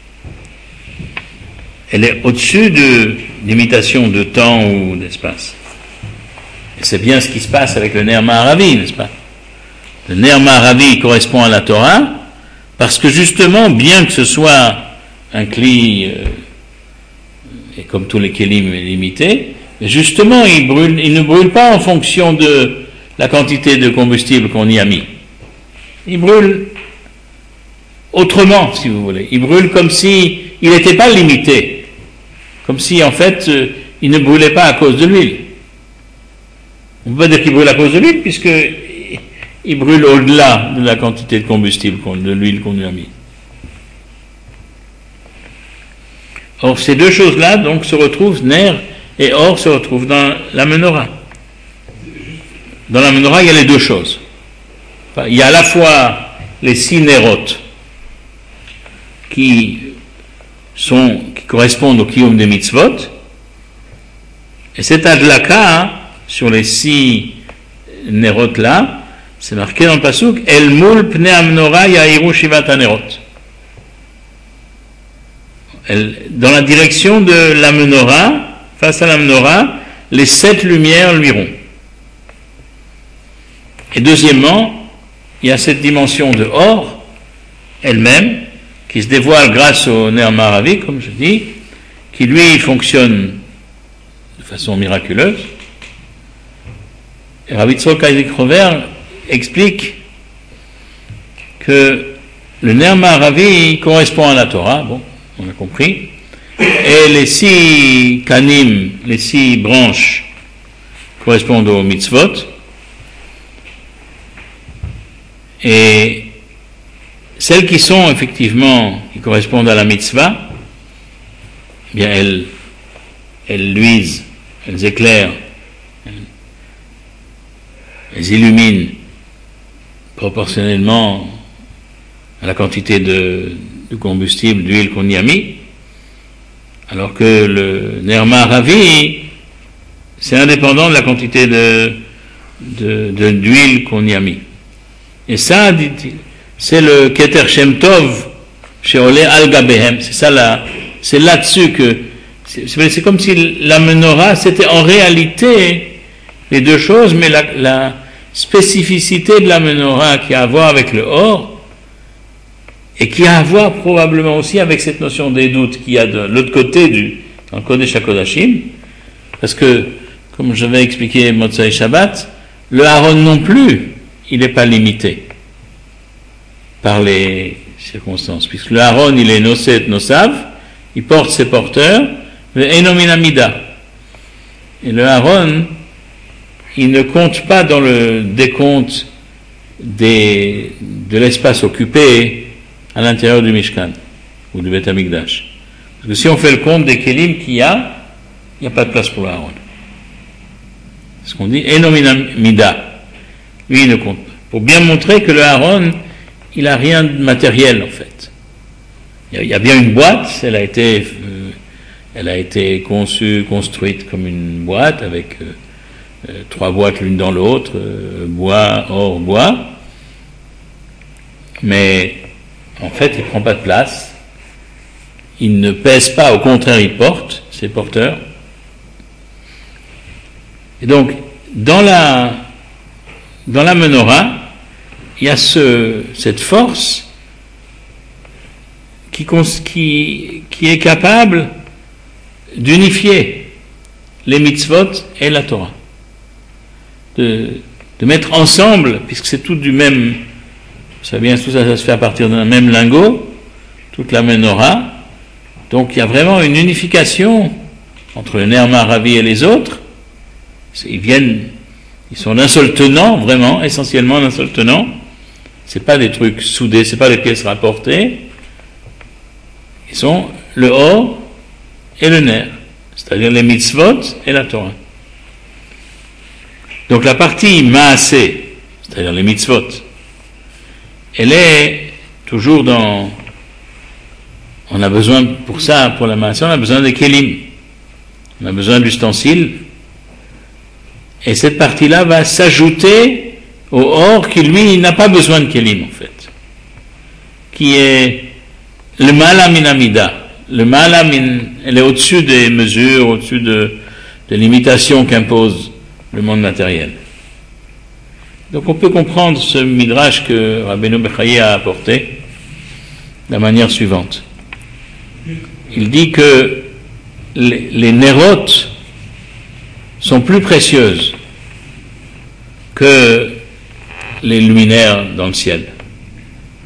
Elle est au-dessus de l'imitation de temps ou d'espace. Et c'est bien ce qui se passe avec le ner ma'aravi, n'est-ce pas? Le ner ma'aravi correspond à la Torah, parce que justement, bien que ce soit un cli, euh, et comme tous les kélim limités, mais justement, il, brûle, il ne brûle pas en fonction de la quantité de combustible qu'on y a mis. Il brûle autrement, si vous voulez. Il brûle comme si il n'était pas limité, comme si en fait, euh, il ne brûlait pas à cause de l'huile. On ne peut pas dire qu'il brûle à cause de l'huile, puisque il brûle au-delà de la quantité de combustible, de l'huile qu'on lui a mis. Or, ces deux choses-là, donc, se retrouvent, ner et or se retrouvent dans la menorah. Dans la menorah, il y a les deux choses. Enfin, il y a à la fois les six nérotes qui sont, qui correspondent au kiyum des mitzvot, et cet adlaka, sur les six nérotes-là, c'est marqué dans le pasuk, El mul pnei amnora yahiru shivat hanerot. Dans la direction de la menorah, face à la menorah, les sept lumières luiront. Et deuxièmement, il y a cette dimension de or, elle-même, qui se dévoile grâce au ner ma'aravi, comme je dis, qui lui fonctionne de façon miraculeuse. Et Rav Yitzchok Isaac Rover explique que le ner ma'aravi correspond à la Torah, bon, on a compris, et les six kanim, les six branches correspondent aux mitzvot, et celles qui sont effectivement, qui correspondent à la mitzvah, eh bien elles, elles luisent, elles éclairent, elles illuminent proportionnellement à la quantité de, de combustible, d'huile qu'on y a mis, alors que le ner ma'aravi, c'est indépendant de la quantité de, de, de, d'huile qu'on y a mis. Et ça, dit-il, c'est le Keter Shem Tov chez Olé Al Gabehem. C'est ça là, c'est là-dessus que c'est, c'est comme si la menorah c'était en réalité les deux choses, mais la, la spécificité de la menorah qui a à voir avec le or et qui a à voir probablement aussi avec cette notion des doutes qu'il y a de l'autre côté du dans le Kodesh HaKodashim, parce que comme je vais expliquer Motzai Shabbat, le Aaron non plus, il n'est pas limité par les circonstances, puisque le Aaron, il est Noset Nosav, il porte ses porteurs, le Enominamida. Et le Aaron, il ne compte pas dans le décompte des, de l'espace occupé à l'intérieur du Mishkan, ou du Beth Amikdash. Parce que si on fait le compte des Kélim qu'il y a, il n'y a pas de place pour le Aaron. C'est ce qu'on dit, Enominamida. Lui, il ne compte pas. Pour bien montrer que le Aaron, il n'a rien de matériel en fait. il y a bien une boîte, elle a été, euh, elle a été conçue, construite comme une boîte avec euh, euh, trois boîtes l'une dans l'autre, euh, bois, or, bois. Mais en fait, il ne prend pas de place. Il ne pèse pas, au contraire, il porte, c'est porteur. Et donc, dans la, dans la menorah, il y a ce, cette force qui, qui, qui est capable d'unifier les mitzvot et la Torah. De, de mettre ensemble, puisque c'est tout du même, vous savez bien, tout ça, ça se fait à partir d'un même lingot, toute la menorah. Donc il y a vraiment une unification entre le ner maravi et les autres. Ils viennent, ils sont d'un seul tenant, vraiment, essentiellement d'un seul tenant. C'est pas des trucs soudés, c'est pas des pièces rapportées. Ils sont le or et le ner, c'est-à-dire les mitzvot et la Torah. Donc la partie maasé, c'est-à-dire les mitzvot, elle est toujours dans... On a besoin, pour ça, pour la maasé, on a besoin des kelim. On a besoin d'ustensiles. Et cette partie-là va s'ajouter au or qui, lui, n'a pas besoin de kelim, en fait. Qui est le malaminamida. Le malamin, elle est au-dessus des mesures, au-dessus de, de l'imitation qu'impose le monde matériel. Donc on peut comprendre ce midrash que Rabbeinu Bechaye a apporté de la manière suivante. Il dit que les, les nérotes sont plus précieuses que les luminaires dans le ciel. Pourquoi ?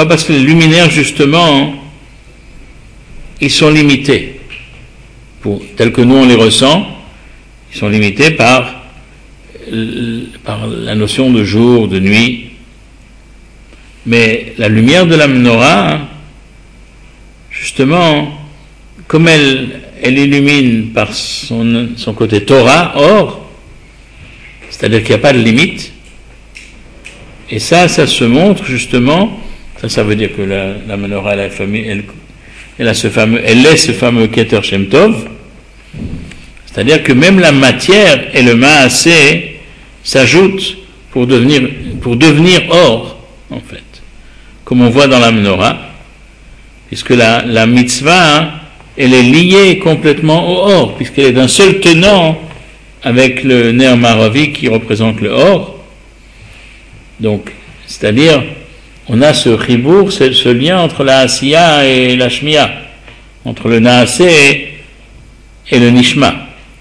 Parce que les luminaires, justement, ils sont limités. Pour, tels que nous on les ressent, ils sont limités par, par la notion de jour, de nuit. Mais la lumière de la menorah, justement, comme elle, elle illumine par son, son côté Torah, or, c'est-à-dire qu'il n'y a pas de limite, et ça, ça se montre justement, ça, ça veut dire que la, la menorah, elle, elle, elle, a ce fameux, elle est ce fameux Keter Shem Tov, c'est-à-dire que même la matière et le maasé s'ajoutent pour devenir, pour devenir or, en fait, comme on voit dans la menorah, puisque la, la mitzvah, hein, elle est liée complètement au or, puisqu'elle est d'un seul tenant avec le ner maravi qui représente le or. Donc, c'est-à-dire, on a ce chibour, c'est ce lien entre la asiya et la shmiya, entre le naasé et le nishma.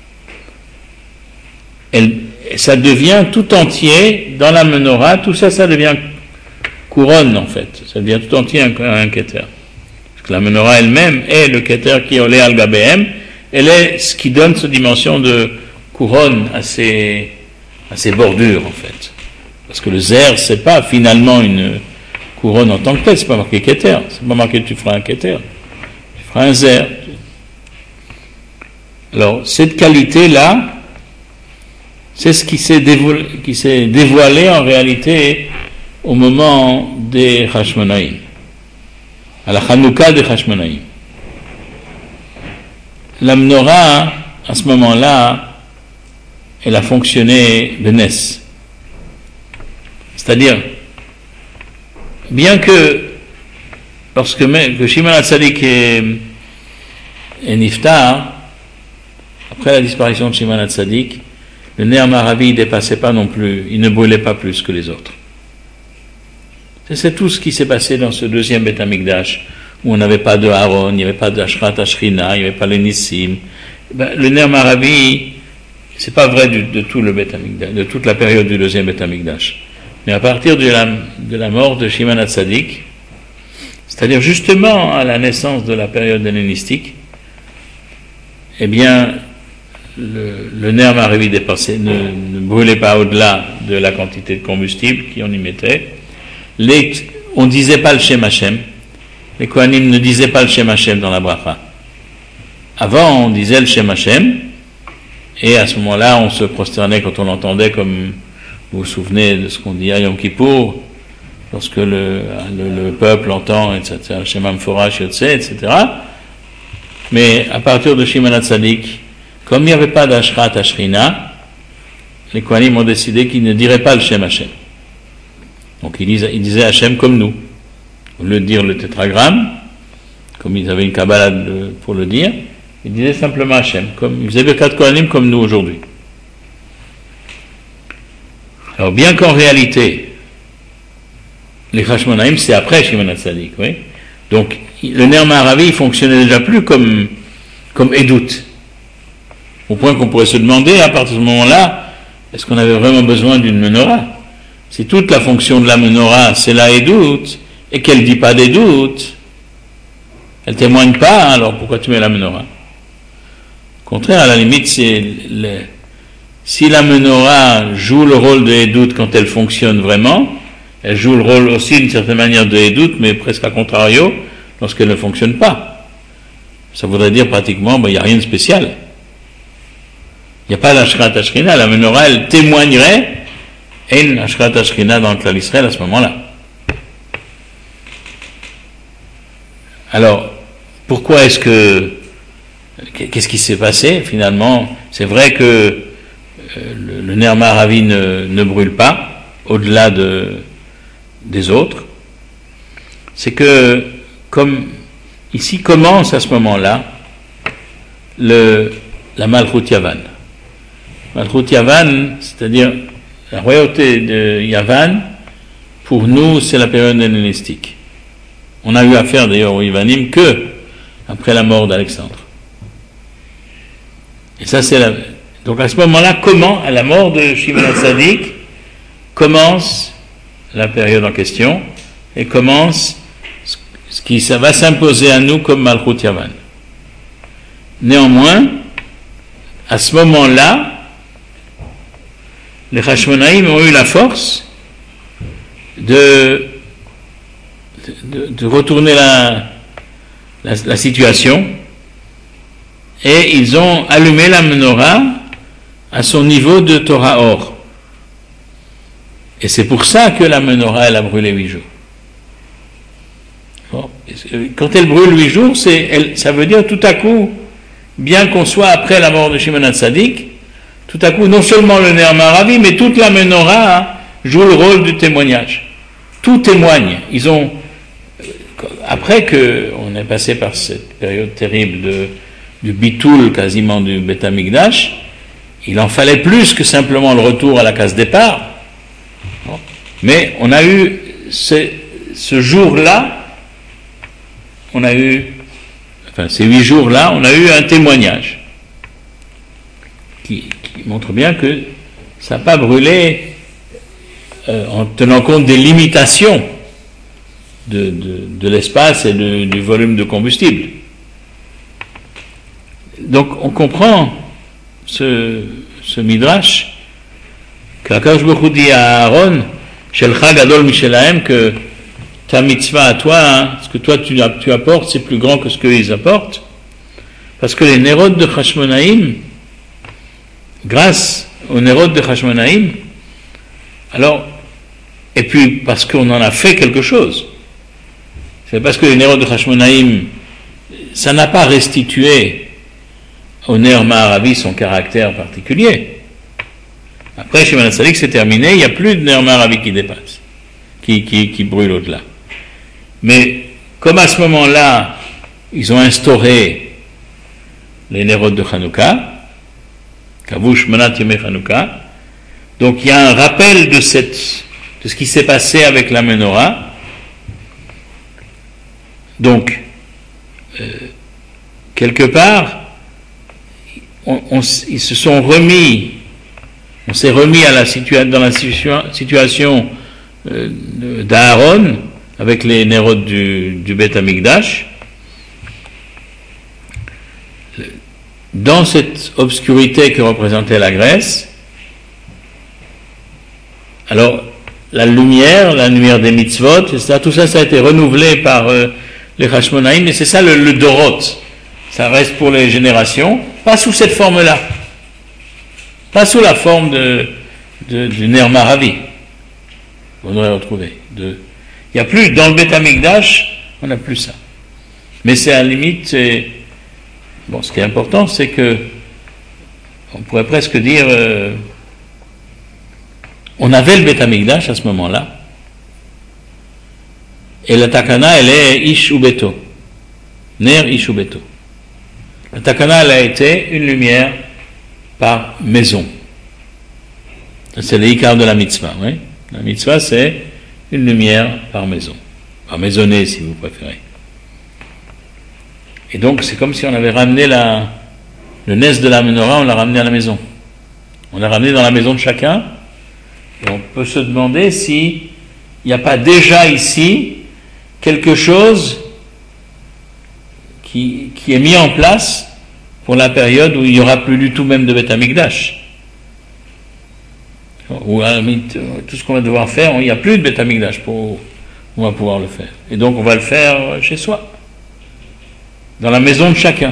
Elle, ça devient tout entier dans la menorah, tout ça, ça devient couronne en fait, ça devient tout entier un, un keter. Parce que la menorah elle-même est le keter qui est olé al gabéhem, elle est ce qui donne cette dimension de couronne à ses, à ses bordures en fait. Parce que le zer, c'est pas finalement une couronne en tant que telle, c'est pas marqué keter, c'est pas marqué tu feras un keter, tu feras un zer. Alors, cette qualité-là, c'est ce qui s'est dévoilé, qui s'est dévoilé en réalité au moment des Hashmonaïm, à la Hanouka des Hashmonaïm. La menorah, à ce moment-là, elle a fonctionné Bénès. C'est-à-dire, bien que, lorsque que Shimon HaTzadik est, est Niftar, après la disparition de Shimon HaTzadik, le ner maravi ne dépassait pas non plus, il ne brûlait pas plus que les autres. C'est tout ce qui s'est passé dans ce deuxième Beth Amikdash, où on n'avait pas de Aaron, il n'y avait pas d'Ashrat Ashrina, il n'y avait pas le Nissim. Ben, le ner maravi, c'est pas vrai du, de tout le Beth Amikdash, de toute la période du deuxième Beth Amikdash. Mais à partir de la, de la mort de Shimon HaTzadik, c'est-à-dire justement à la naissance de la période hellénistique, eh bien, le, le ner maravi dépassait, ne, ne brûlait pas au-delà de la quantité de combustible qu'on y mettait. Les, on ne disait pas le Shem Hashem, les Kohanim ne disaient pas le Shem Hashem dans la bracha. Avant, on disait le Shem Hashem, et à ce moment-là, on se prosternait quand on l'entendait, comme vous vous souvenez de ce qu'on dit à Yom Kippour, lorsque le, le, le peuple entend, et cetera, Shema Mforash Yotse, et cetera. Mais à partir de Shimon HaTzadik, comme il n'y avait pas d'Ashrat Ashrina, les Kohanim ont décidé qu'ils ne diraient pas le Shem Hashem. Donc ils disaient, ils disaient Hashem comme nous. Au lieu de dire le tétragramme, comme ils avaient une Kabbalah pour le dire, ils disaient simplement Hashem. Comme, ils faisaient Birkat Kohanim comme nous aujourd'hui. Alors bien qu'en réalité, les Hashmonaïm, c'est après Shimon HaTzadik, oui. Donc le Ner Ma'aravi, il fonctionnait déjà plus comme, comme Edout. Au point qu'on pourrait se demander, à partir de ce moment-là, est-ce qu'on avait vraiment besoin d'une menorah? Si toute la fonction de la menorah, c'est la Edout, et qu'elle ne dit pas d'Edout, elle ne témoigne pas, alors pourquoi tu mets la menorah? Au contraire, à la limite, c'est le, si la menorah joue le rôle de Edout quand elle fonctionne vraiment, elle joue le rôle aussi d'une certaine manière de Edout, mais presque à contrario, lorsqu'elle ne fonctionne pas. Ça voudrait dire pratiquement, ben, il n'y a rien de spécial. Il n'y a pas l'Ashrat Ashrina, la menorah, elle témoignerait, et une Ashrat Ashrina dans le Klal Israël à ce moment-là. Alors, pourquoi est-ce que, qu'est-ce qui s'est passé finalement? C'est vrai que euh, le, le Ner Ma'aravi ne, ne brûle pas, au-delà de, des autres. C'est que, comme ici commence à ce moment-là, le, la Malchut Yavan. Malchut Yavan, c'est-à-dire la royauté de Yavan, pour nous, c'est la période hellénistique. On a eu affaire d'ailleurs aux Yavanim que après la mort d'Alexandre. Et ça, c'est la. Donc à ce moment-là, comment, à la mort de Shimon HaTzadik, commence la période en question et commence ce qui ça va s'imposer à nous comme Malchut Yavan. Néanmoins, à ce moment-là, les Hashmonaïm ont eu la force de, de, de retourner la, la, la situation et ils ont allumé la menorah à son niveau de Torah Or. Et c'est pour ça que la menorah, elle a brûlé huit jours. Bon. Quand elle brûle huit jours, c'est, elle, ça veut dire tout à coup, bien qu'on soit après la mort de Shimon HaTzadik, tout à coup, non seulement le Ner Ma'aravi, mais toute la menorah hein, joue le rôle du témoignage. Tout témoigne. Ils ont, après qu'on est passé par cette période terrible de, du bitoul quasiment du Beth Amikdash, il en fallait plus que simplement le retour à la case départ. Mais on a eu ce, ce jour-là, on a eu, enfin ces huit jours-là, on a eu un témoignage qui, qui montre bien que ça n'a pas brûlé euh, en tenant compte des limitations de, de, de l'espace et de, du volume de combustible. Donc on comprend ce, ce midrash qu'Akadosh Baruch Hu dit à Aaron Shelcha Gadol Mishelahem que ta mitzvah à toi, hein, ce que toi tu, tu apportes, c'est plus grand que ce qu'ils apportent, parce que les Nerot de Hashmonaïm, grâce aux Nerot de Hashmonaïm, alors, et puis parce qu'on en a fait quelque chose, c'est parce que les Nerot de Hashmonaïm, ça n'a pas restitué au Ner Ma'aravi son caractère particulier. Après, chez Shimon HaTzadik, c'est terminé, il n'y a plus de Ner Ma'aravi qui dépasse, qui, qui, qui brûle au-delà. Mais, comme à ce moment-là, ils ont instauré les Nerot de Hanouka, Kavush Manat Yemei Hanouka, donc il y a un rappel de, cette, de ce qui s'est passé avec la menorah. Donc, euh, quelque part, on, on, ils se sont remis, on s'est remis à la situa- dans la situa- situation euh, d'Aaron avec les Nerot du, du Beth Amikdash. Dans cette obscurité que représentait la Grèce, alors la lumière, la lumière des mitzvot, et cetera, tout ça, ça a été renouvelé par euh, les Hashmonaïm, et c'est ça le, le Dorot. Ça reste pour les générations, pas sous cette forme-là, pas sous la forme de, de, du Ner Ma'aravi, vous devrez retrouver, de, Il n'y a plus, dans le Beth Amikdash, on n'a plus ça. Mais c'est à la limite, c'est, bon, ce qui est important, c'est que, on pourrait presque dire, euh, on avait le Beth Amikdash à ce moment-là, et la Takana, elle est Ish ou Beto. Ner Ish ou Beto. La Takana, elle a été une lumière par maison. C'est l'ikar de la mitzvah, oui. La mitzvah, c'est une lumière par maison. Par maisonnée, si vous préférez. Et donc, c'est comme si on avait ramené la, le nes de la menorah, on l'a ramené à la maison. On l'a ramené dans la maison de chacun. Et on peut se demander s'il n'y a pas déjà ici quelque chose qui, qui est mis en place pour la période où il n'y aura plus du tout même de Beth Amikdash. Où tout ce qu'on va devoir faire, il n'y a plus de Beth Amikdash pour on va pouvoir le faire. Et donc on va le faire chez soi, dans la maison de chacun.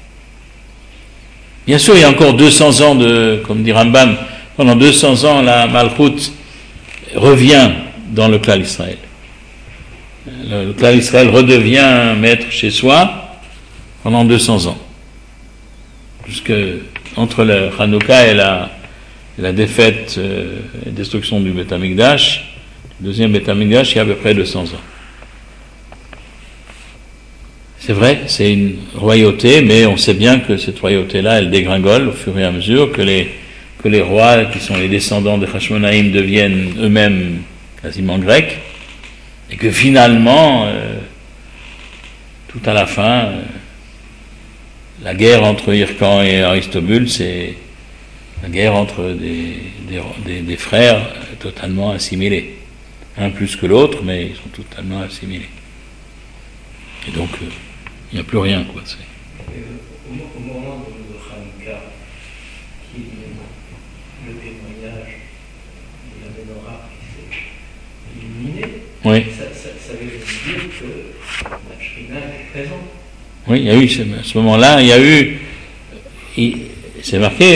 Bien sûr, il y a encore deux cents ans de, comme dit Rambam, pendant deux cents ans, la Malchut revient dans le clan Israël. Le, le clan Israël redevient maître chez soi pendant deux cents ans. Jusque entre le Hanouka et la, et la défaite euh, et destruction du Beth Amikdash, le deuxième Beth Amikdash, il y a à peu près deux cents ans. C'est vrai, c'est une royauté, mais on sait bien que cette royauté-là, elle dégringole au fur et à mesure que les, que les rois, qui sont les descendants de Hashmonaïm, deviennent eux-mêmes quasiment grecs, et que finalement, euh, tout à la fin, euh, la guerre entre Hircan et Aristobule, c'est la guerre entre des, des, des, des frères totalement assimilés. Un plus que l'autre, mais ils sont totalement assimilés. Et donc, euh, il n'y a plus rien, quoi. C'est... Au, au moment de Hanouka, qui est le témoignage de la menorah qui s'est illuminée, oui. ça, ça, ça veut dire que la Shrina est présente. Oui, il y a eu, à ce moment-là, il y a eu, il, c'est marqué,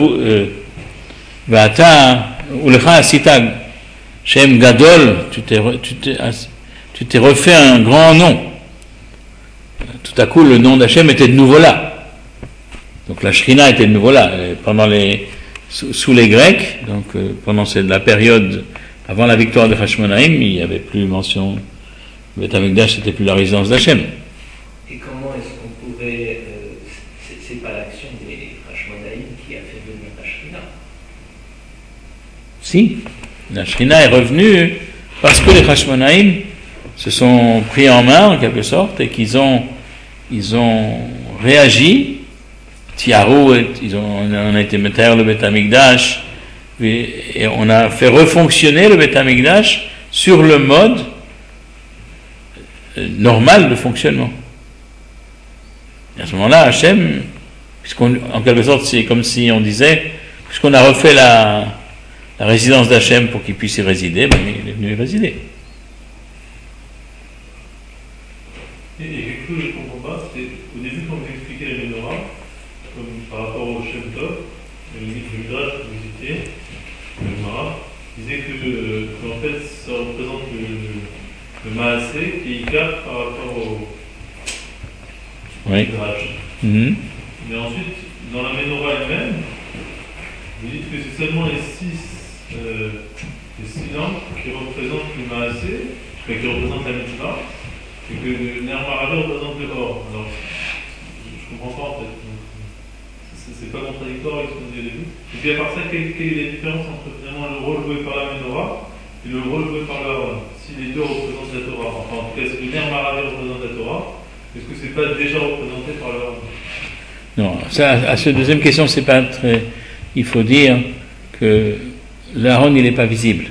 Vata, Ulecha Asitag, Shem Gadol, tu t'es, tu, t'es, tu t'es refait un grand nom. Tout à coup, le nom d'Hachem était de nouveau là. Donc la Shrina était de nouveau là. Pendant les, sous, sous les Grecs, donc euh, pendant cette, la période avant la victoire de Hashmonaïm, il n'y avait plus mention, Beth Amikdash, c'était plus la résidence d'Hachem. Et comment est-ce qu'on pourrait, euh, c'est, c'est pas l'action des Hashmonaïm qui a fait venir la Shrina? Si, la Shrina est revenue parce que les Hashmonaïm se sont pris en main en quelque sorte et qu'ils ont ils ont réagi. Tiarou, ils ont, on a été mettre le Beth Amikdash et on a fait refonctionner le Beth Amikdash sur le mode normal de fonctionnement. Et à ce moment-là, Hachem, puisqu'on, en quelque sorte, c'est comme si on disait, puisqu'on a refait la, la résidence d'Hachem pour qu'il puisse y résider, ben, il est venu y résider. Et quelque chose que je ne comprends pas, c'est au début quand vous expliquez la menorah, comme par rapport au Shem Tov, le Midrash que vous citiez, le Gemara, disait que, euh, qu'en fait ça représente le, le Maasé qui est Ikar par rapport au oui. Midrash. Mm-hmm. Mais ensuite, dans la menorah elle-même, vous dites que c'est seulement les six, euh, les six lampes qui représentent le Maasé, qui représentent la mitzvah. Et que le Ner Maravé représente le or. Alors, je ne comprends pas en fait. C'est, c'est pas contradictoire avec ce qu'on dit au début. Et puis à part ça, quelle, quelle est la différence entre finalement le rôle joué par la menorah et le rôle joué par le Haron? Si les deux représentent la Torah, enfin en tout cas, si le Ner Maravé représente la Torah, est-ce que c'est pas déjà représenté par le Haron? Non, ça, à cette deuxième question, c'est pas très. Il faut dire que le Haron, il n'est pas visible.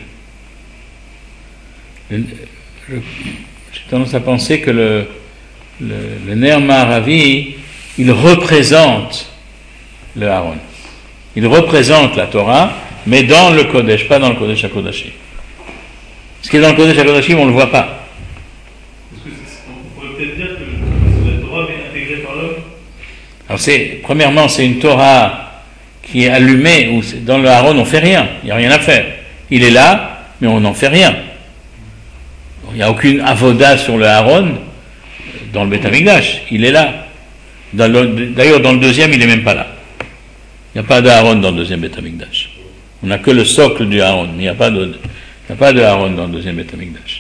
Le, le, J'ai tendance à penser que le, le, le Ner Ma'aravi, il représente le Haron. Il représente la Torah, mais dans le Kodesh, pas dans le Kodesh HaKodashim. Ce qui est dans le Kodesh HaKodashim, on ne le voit pas. Est-ce que c'est, on pourrait peut-être dire que la Torah est intégrée par l'homme? Alors, c'est, premièrement, c'est une Torah qui est allumée, où dans le Haron, on ne fait rien. Il n'y a rien à faire. Il est là, mais on n'en fait rien. il n'y a aucune avoda sur le Aaron dans le Beth Amikdash. Il est là. Dans le, d'ailleurs, dans le deuxième, il n'est même pas là. Il n'y a pas de Aaron dans le deuxième Beth Amikdash. On n'a que le socle du Aaron. Il n'y a pas de, il n'y a pas de Aaron dans le deuxième Beth Amikdash.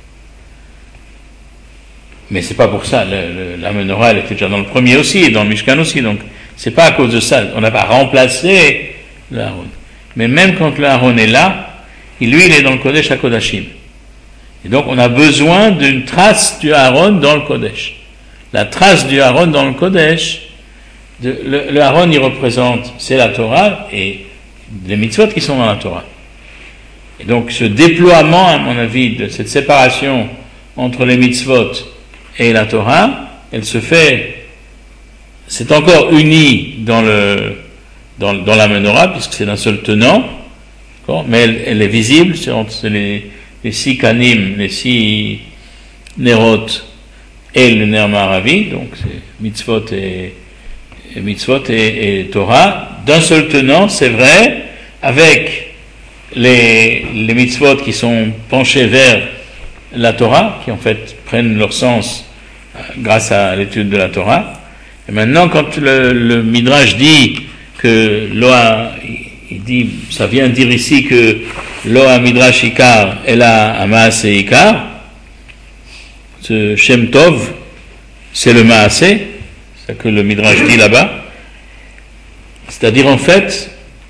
Mais c'est pas pour ça. Le, le, la menorah, elle était déjà dans le premier aussi, et dans le Mishkan aussi. Donc, c'est pas à cause de ça. On n'a pas remplacé le Aaron. Mais même quand le Aaron est là, lui, il est dans le Kodesh HaKodashim. Et donc, on a besoin d'une trace du Aaron dans le Kodesh. La trace du Aaron dans le Kodesh, de, le, le Aaron, il représente, c'est la Torah et les mitzvot qui sont dans la Torah. Et donc, ce déploiement, à mon avis, de cette séparation entre les mitzvot et la Torah, elle se fait, c'est encore uni dans le, dans, dans la menorah, puisque c'est d'un seul tenant, mais elle, elle est visible, c'est entre les, les six kanim, les six nerot et le ner ma'aravi, donc c'est mitzvot et, et mitzvot et, et Torah, d'un seul tenant, c'est vrai, avec les, les mitzvot qui sont penchés vers la Torah, qui en fait prennent leur sens grâce à l'étude de la Torah. Et maintenant, quand le, le Midrash dit que Loa, il dit, ça vient dire ici que Loa Midrash Ikar et la Amaase Ikar, ce Shem Tov, c'est le Maase, c'est ça que le Midrash dit là-bas. C'est-à-dire en fait,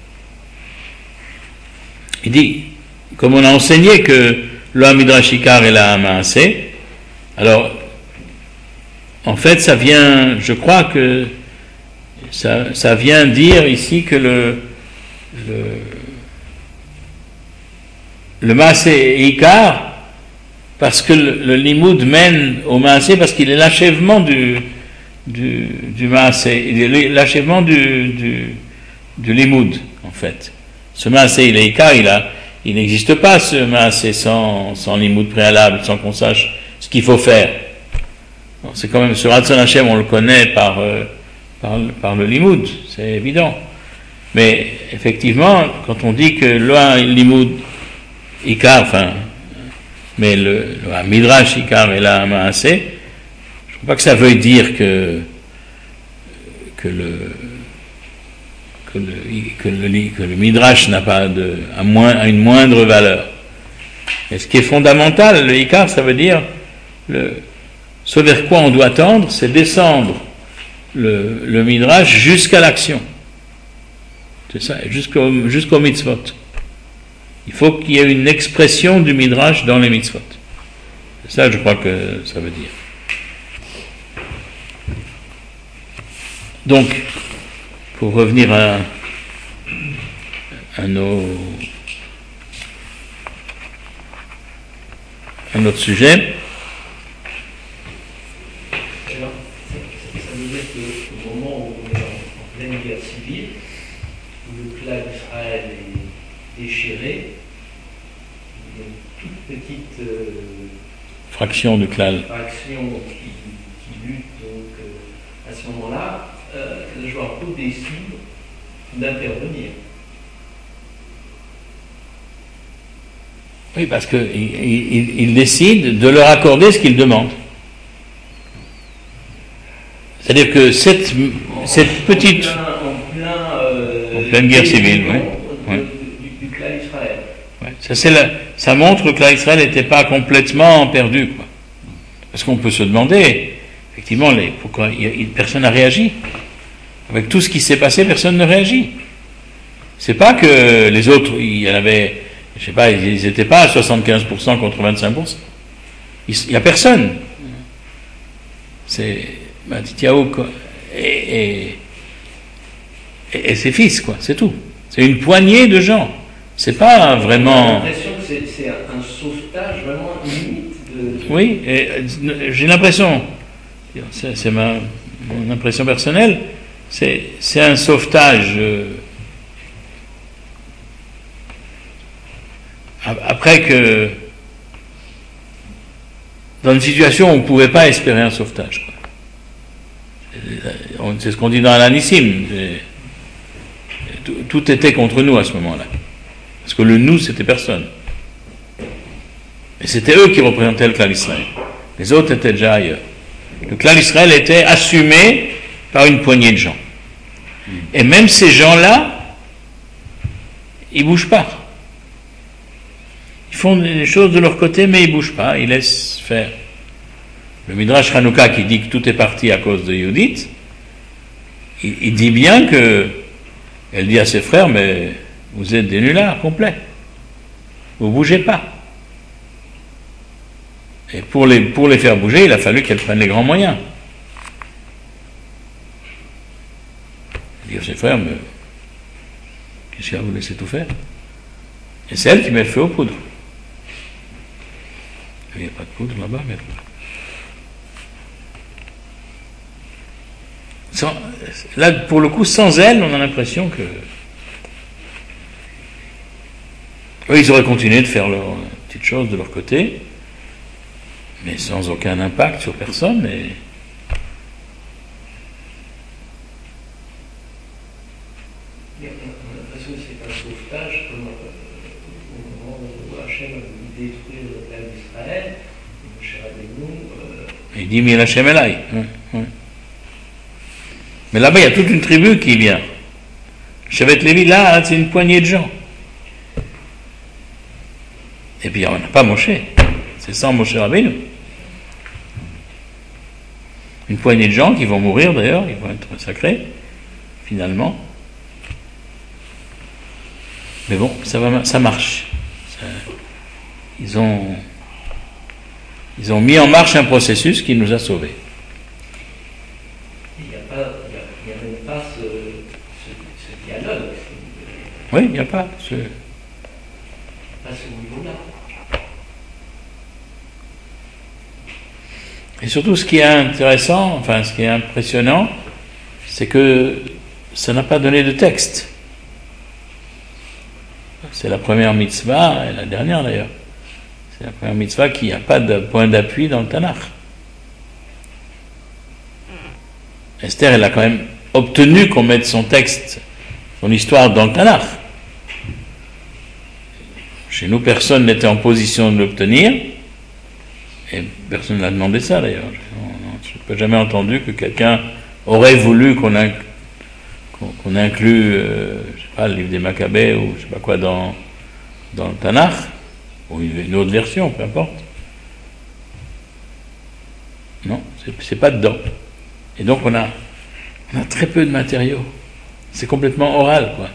il dit, comme on a enseigné que Loa Midrash Ikar et la Amaase, alors en fait, ça vient, je crois que ça, ça vient dire ici que le le, le Maaseh est Ikar, parce que le, le Limoud mène au Maaseh, parce qu'il est l'achèvement du du, du Maaseh, il est l'achèvement du, du, du Limoud, en fait. Ce Maaseh, il est Ikar, il a, il n'existe pas ce Maaseh sans, sans Limoud préalable, sans qu'on sache ce qu'il faut faire. C'est quand même, sur Ratzon Hashem, on le connaît par, euh, par, par le Limoud, c'est évident. Mais effectivement, quand on dit que loin Limoud Ikar, enfin, mais le, le Midrash Ikar et la Maaseh, je ne crois pas que ça veuille dire que, que le que le, que le, que le Midrash n'a pas de, à, moins, à une moindre valeur. Et ce qui est fondamental, le Ikar, ça veut dire le ce vers quoi on doit tendre, c'est descendre le, le Midrash jusqu'à l'action. C'est ça, jusqu'au, jusqu'au mitzvot. Il faut qu'il y ait une expression du Midrash dans les mitzvot. C'est ça, je crois que ça veut dire. Donc, pour revenir à, à nos à notre sujet, déchiré, une toute petite euh, fraction du klal. Fraction qui, qui lutte, donc euh, à ce moment-là, euh, le joueur peut décide d'intervenir. Oui, parce qu'il il, il décide de leur accorder ce qu'ils demandent. C'est-à-dire que cette, cette petite. En plein, en plein, euh, en pleine guerre civile, oui. Ouais. Du, du clan Israël. Ouais. Ça, c'est la, ça montre que le clan Israël n'était pas complètement perdu, quoi. Parce qu'on peut se demander, effectivement, les, pourquoi y a, y, personne n'a réagi. Avec tout ce qui s'est passé, personne ne réagit. C'est pas que les autres, il y en avait, je sais pas, ils n'étaient pas à soixante-quinze pour cent contre vingt-cinq pour cent. Il n'y a personne. C'est Matityahu et, et, et, et ses fils, quoi, c'est tout. C'est une poignée de gens. C'est pas vraiment. J'ai l'impression que c'est, c'est un sauvetage vraiment limite de. Oui, et, j'ai l'impression, c'est, c'est ma mon impression personnelle, c'est, c'est un sauvetage. Euh, après que, dans une situation où on ne pouvait pas espérer un sauvetage, quoi. C'est ce qu'on dit dans l'Anissim. Tout, tout était contre nous à ce moment-là. Parce que le nous, c'était personne. Et c'était eux qui représentaient le clan d'Israël. Les autres étaient déjà ailleurs. Le clan d'Israël était assumé par une poignée de gens. Et même ces gens-là, ils ne bougent pas. Ils font des choses de leur côté, mais ils ne bougent pas, ils laissent faire. Le Midrash Hanouka qui dit que tout est parti à cause de Yehudit, il, il dit bien que, elle dit à ses frères, mais vous êtes des nullards complets. Vous ne bougez pas. Et pour les, pour les faire bouger, il a fallu qu'elle prenne les grands moyens. Il dit à ses frères, mais qu'est-ce qu'il va vous laisser tout faire? Et c'est elle qui met le feu aux poudres. Il n'y a pas de poudre là-bas, mais... Sans, là, pour le coup, sans elle, on a l'impression que... Eux, ils auraient continué de faire leurs petites choses de leur côté, mais sans aucun impact sur personne. Et... Il y a l'impression que c'est un sauvetage, comme au moment où Hachem a voulu détruire le clan d'Israël, et Moshe Rabbeinu... Euh... Il dit, mais Hachem Elai. Ouais, ouais. Mais là-bas, il y a toute une tribu qui vient. Shevet Lévi, là, c'est une poignée de gens. Et puis, on n'a pas Moshe. C'est sans Moshe Rabbeinu. Une poignée de gens qui vont mourir, d'ailleurs, ils vont être massacrés, finalement. Mais bon, ça, va, ça marche. Ça, ils, ont, ils ont mis en marche un processus qui nous a sauvés. Il n'y a pas... Il n'y a même pas ce, ce, ce dialogue. Oui, il n'y a pas ce... Pas ce niveau-là. Et surtout, ce qui est intéressant, enfin, ce qui est impressionnant, c'est que ça n'a pas donné de texte. C'est la première mitzvah, et la dernière d'ailleurs. C'est la première mitzvah qui n'a pas de point d'appui dans le Tanakh. Esther, elle a quand même obtenu qu'on mette son texte, son histoire dans le Tanakh. Chez nous, personne n'était en position de l'obtenir, et personne n'a demandé ça d'ailleurs. Je n'ai jamais entendu que quelqu'un aurait voulu qu'on inc... qu'on inclue, euh, je sais pas, le livre des Maccabées ou je sais pas quoi dans, dans le Tanakh, ou une autre version, peu importe. Non, c'est, c'est pas dedans. Et donc on a, on a très peu de matériaux. C'est complètement oral, quoi.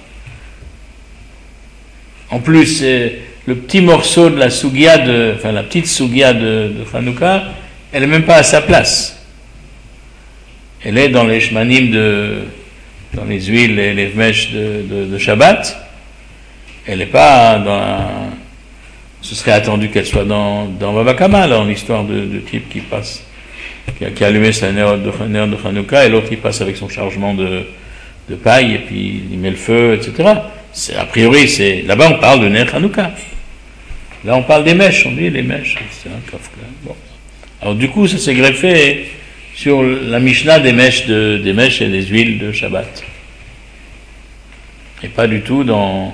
En plus, c'est le petit morceau de la Sugia, de, enfin la petite Sugia de, de Hanouka, elle n'est même pas à sa place. Elle est dans les shmanim de, dans les huiles et les mèches de, de, de Shabbat. Elle n'est pas dans la, ce serait attendu qu'elle soit dans, dans Baba Kama, dans l'histoire de, de type qui passe, qui a, qui a allumé sa néo de, de Hanouka, et l'autre qui passe avec son chargement de, de paille, et puis il met le feu, et cetera. C'est, a priori, c'est, là-bas on parle de Ner Hanouka. Là on parle des mèches, on dit les mèches, c'est un coffre. Bon. Alors du coup, ça s'est greffé sur la Mishnah des mèches, de, des mèches et des huiles de Shabbat. Et pas du tout dans,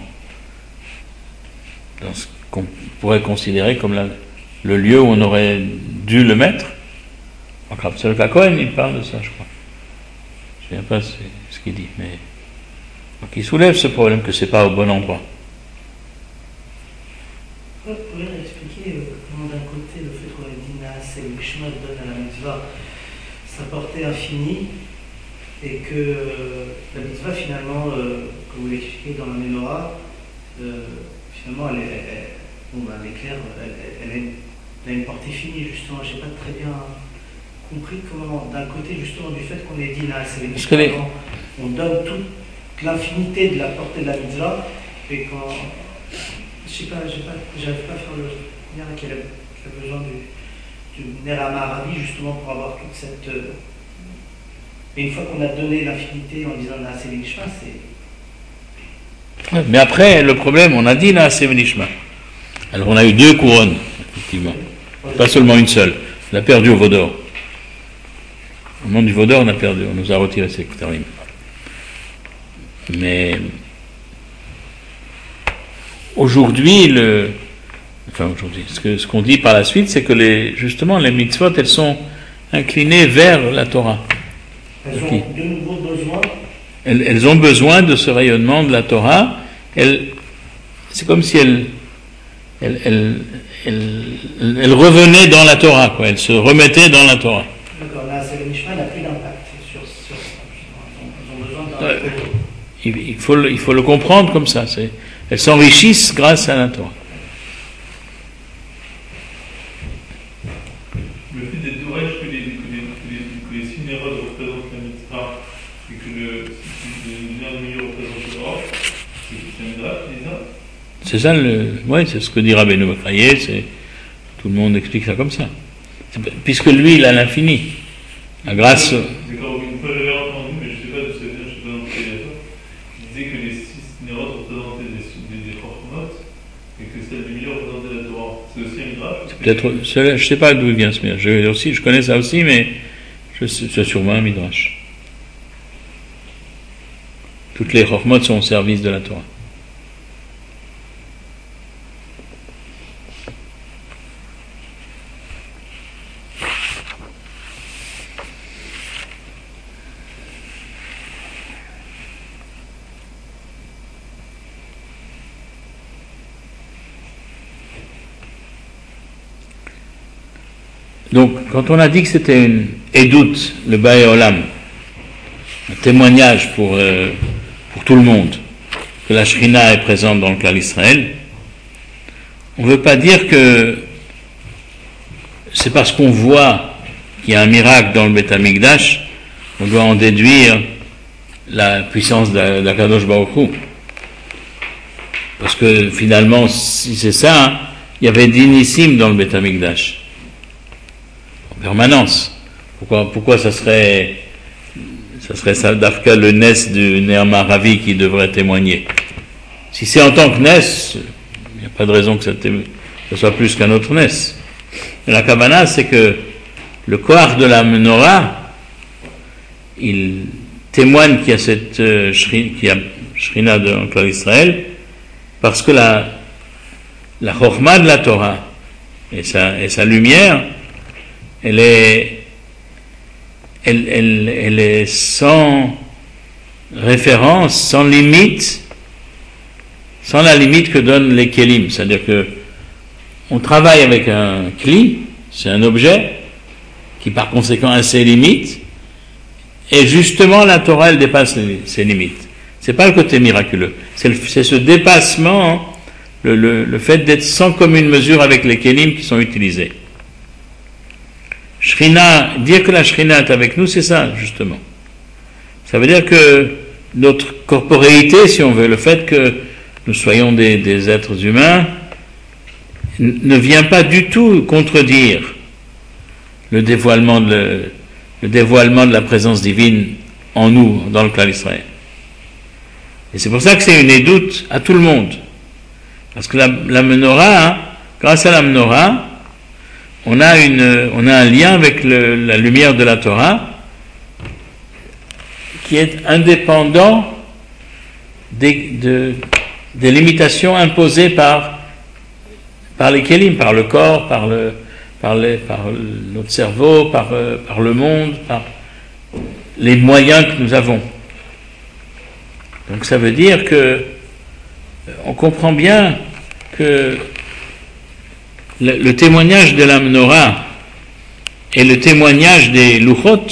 dans ce qu'on pourrait considérer comme la, le lieu où on aurait dû le mettre. En Krabsel Kakohen, il parle de ça, je crois. Je ne sais pas ce, ce qu'il dit, mais... Donc il soulève ce problème que c'est pas au bon endroit. Vous pourriez expliquer euh, comment d'un côté le fait qu'on ait dit Naas et le Mishma donne à la mitzvah sa portée infinie et que euh, la mitzvah finalement, euh, comme vous l'expliquez dans la Ménorah, euh, finalement elle est, elle, elle, bon, ben, elle est claire, elle, elle, elle, elle a une portée finie justement. J'ai pas très bien compris comment d'un côté justement du fait qu'on ait dit Naas et le Mishma, les... on donne toute l'infinité de la portée de la mitzvah et quand je sais pas, j'ai pas, j'arrive pas à faire le lien qu'il a, qu'il a besoin du, du Ner HaMa'aravi justement pour avoir toute cette. Euh, et une fois qu'on a donné l'infinité en disant Naas et Nishma, c'est. Mais après, le problème, on a dit Naas et Nishma. Alors on a eu deux couronnes, effectivement. Pas seulement une seule. On a perdu au Vaudor. Au moment du Vaudor, on a perdu, on nous a retiré ces Ktarim. Mais. Aujourd'hui, le, Enfin, aujourd'hui. Ce, que, ce qu'on dit par la suite, c'est que les, justement, les mitzvot, elles sont inclinées vers la Torah. Elles Okay. ont de nouveau besoin. Elles, elles ont besoin de ce rayonnement de la Torah. Elles, c'est comme si elles, elles, elles, elles, elles revenaient dans la Torah, quoi. Elles se remettaient dans la Torah. D'accord, là, c'est le Mishma n'a plus d'impact sur, sur ça. Elles ont besoin d'un. Ouais. Il, il, faut le, il faut le comprendre comme ça. C'est, elles s'enrichissent grâce à la Torah. Le fait d'être d'orage que les, que les, que les, que les synérades représentent la mitzvah et que le lien de milieu représente le Torah, c'est un midrash qui dit ça. C'est ça, le, ouais, c'est ce que dit Rabbeinu Bechaya, c'est, tout le monde explique ça comme ça. C'est, puisque lui, il a l'infini. La grâce. D'accord, une fois j'avais entendu, mais je ne sais pas d'où ça vient, je ne sais pas dans quel état, qui disait que les six synérades représentaient des, des, des chormotes et que celle du milieu représentait la Torah. C'est aussi un midrash. C'est peut-être, je ne sais pas d'où il vient ce midrash. Je, aussi, je connais ça aussi, mais je, c'est sûrement un midrash. Toutes les chormotes sont au service de la Torah. Donc, quand on a dit que c'était une édoute, le Baé Olam, un témoignage pour, euh, pour tout le monde, que la Shrina est présente dans le clan d'Israël, on ne veut pas dire que c'est parce qu'on voit qu'il y a un miracle dans le Beth Amikdash, on doit en déduire la puissance d'Akadosh Baruch Hu. Parce que finalement, si c'est ça, hein, il y avait d'Inissim dans le Beth Amikdash. Permanence. Pourquoi, pourquoi ça serait ça serait ça d'Afka le Nes du Nerma Ravi qui devrait témoigner? Si c'est en tant que Nes, il n'y a pas de raison que ça, témo- ça soit plus qu'un autre Nes. Et la Kabbalah, c'est que le Koach de la Menorah, il témoigne qu'il y a cette euh, shri, qu'il y a Shrina de l'Enclave d'Israël, parce que la la Chokhmah de la Torah et sa, et sa lumière, elle est, elle, elle, elle est sans référence, sans limite, sans la limite que donnent les kelim. C'est-à-dire que on travaille avec un kli, c'est un objet qui par conséquent a ses limites, et justement la Torah elle dépasse les, ses limites. C'est pas le côté miraculeux, c'est, le, c'est ce dépassement, le, le, le fait d'être sans commune mesure avec les kelim qui sont utilisés. Shrina, dire que la Shrina est avec nous, c'est ça, justement. Ça veut dire que notre corporéité, si on veut, le fait que nous soyons des, des êtres humains, n- ne vient pas du tout contredire le dévoilement de, le, le dévoilement de la présence divine en nous, dans le clan d'Israël. Et c'est pour ça que c'est une édoute à tout le monde. Parce que la, la menorah, hein, grâce à la menorah, On a, une, on a un lien avec le, la lumière de la Torah qui est indépendant des, de, des limitations imposées par, par les kélim, par le corps, par, le, par, les, par notre cerveau, par, par le monde, par les moyens que nous avons. Donc ça veut dire que on comprend bien que Le, le témoignage de la menorah et le témoignage des luchot.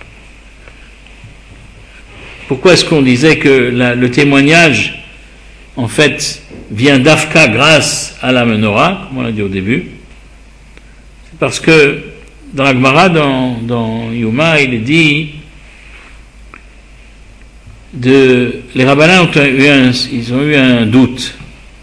Pourquoi est-ce qu'on disait que la, le témoignage, en fait, vient d'Afka grâce à la menorah, comme on l'a dit au début? C'est parce que dans la Gemara, dans, dans Yuma, il est dit de, les rabbins ont eu un, ils ont eu un doute.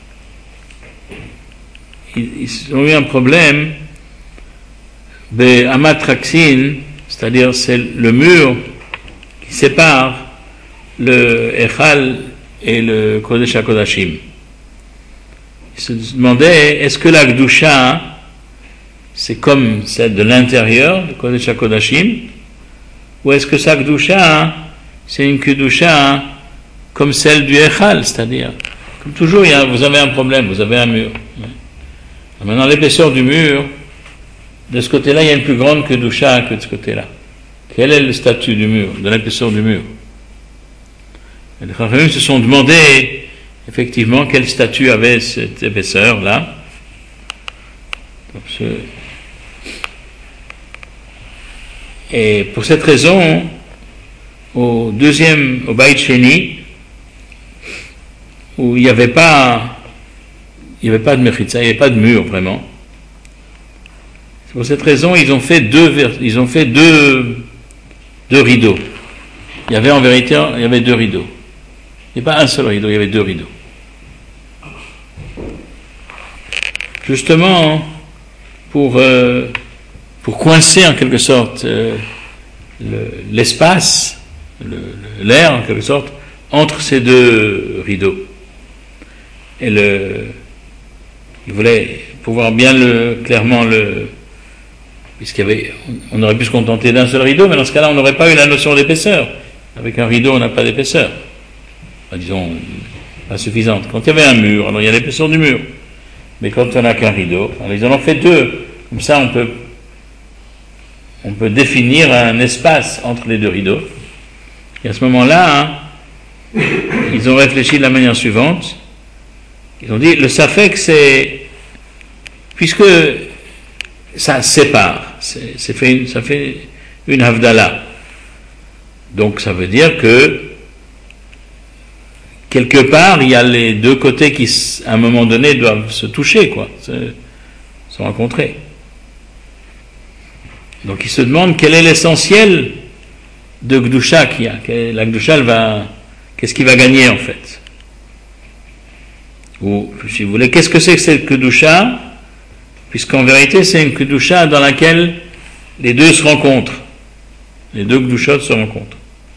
Ils ont eu un problème de Amatraxin, c'est-à-dire c'est le mur qui sépare le Echal et le Kodesh HaKodashim. Ils se demandaient, est-ce que la Gdusha, c'est comme celle de l'intérieur, le Kodesh HaKodashim, ou est-ce que sa Gdusha, c'est une Gdusha comme celle du Echal, c'est-à-dire, comme toujours, il y a, vous avez un problème, vous avez un mur. Maintenant, l'épaisseur du mur, de ce côté-là, il y a une plus grande kedusha que de ce côté-là. Quel est le statut du mur, de l'épaisseur du mur? Et les Chachamim se sont demandé, effectivement, quel statut avait cette épaisseur-là. Et pour cette raison, au deuxième, au Baït Sheni, où il n'y avait pas, il n'y avait pas de mechitza, il n'y avait pas de mur vraiment. C'est pour cette raison, ils ont fait deux, ils ont fait deux, deux rideaux. Il y avait en vérité, il y avait deux rideaux. Il n'y a pas un seul rideau, il y avait deux rideaux. Justement, pour, euh, pour coincer en quelque sorte euh, le, l'espace, le, l'air en quelque sorte, entre ces deux rideaux. Et le, il voulait pouvoir bien le, clairement le, puisqu'il y avait, on aurait pu se contenter d'un seul rideau, mais dans ce cas-là, on n'aurait pas eu la notion d'épaisseur. Avec un rideau, on n'a pas d'épaisseur. Enfin, disons, pas suffisante. Quand il y avait un mur, alors il y a l'épaisseur du mur. Mais quand on n'a qu'un rideau, alors ils en ont fait deux. Comme ça, on peut, on peut définir un espace entre les deux rideaux. Et à ce moment-là, hein, ils ont réfléchi de la manière suivante. Ils ont dit, le safek, c'est, puisque ça sépare, c'est, c'est fait une, ça fait une havdalah. Donc ça veut dire que quelque part, il y a les deux côtés qui, à un moment donné, doivent se toucher, quoi, se, se rencontrer. Donc ils se demandent quel est l'essentiel de Gdusha qu'il y a. La Gdusha, elle va, qu'est-ce qu'il va gagner en fait? Ou, si vous voulez, qu'est-ce que c'est que cette Kedusha? Puisqu'en vérité, c'est une Kedusha dans laquelle les deux se rencontrent. Les deux Kedushot se rencontrent.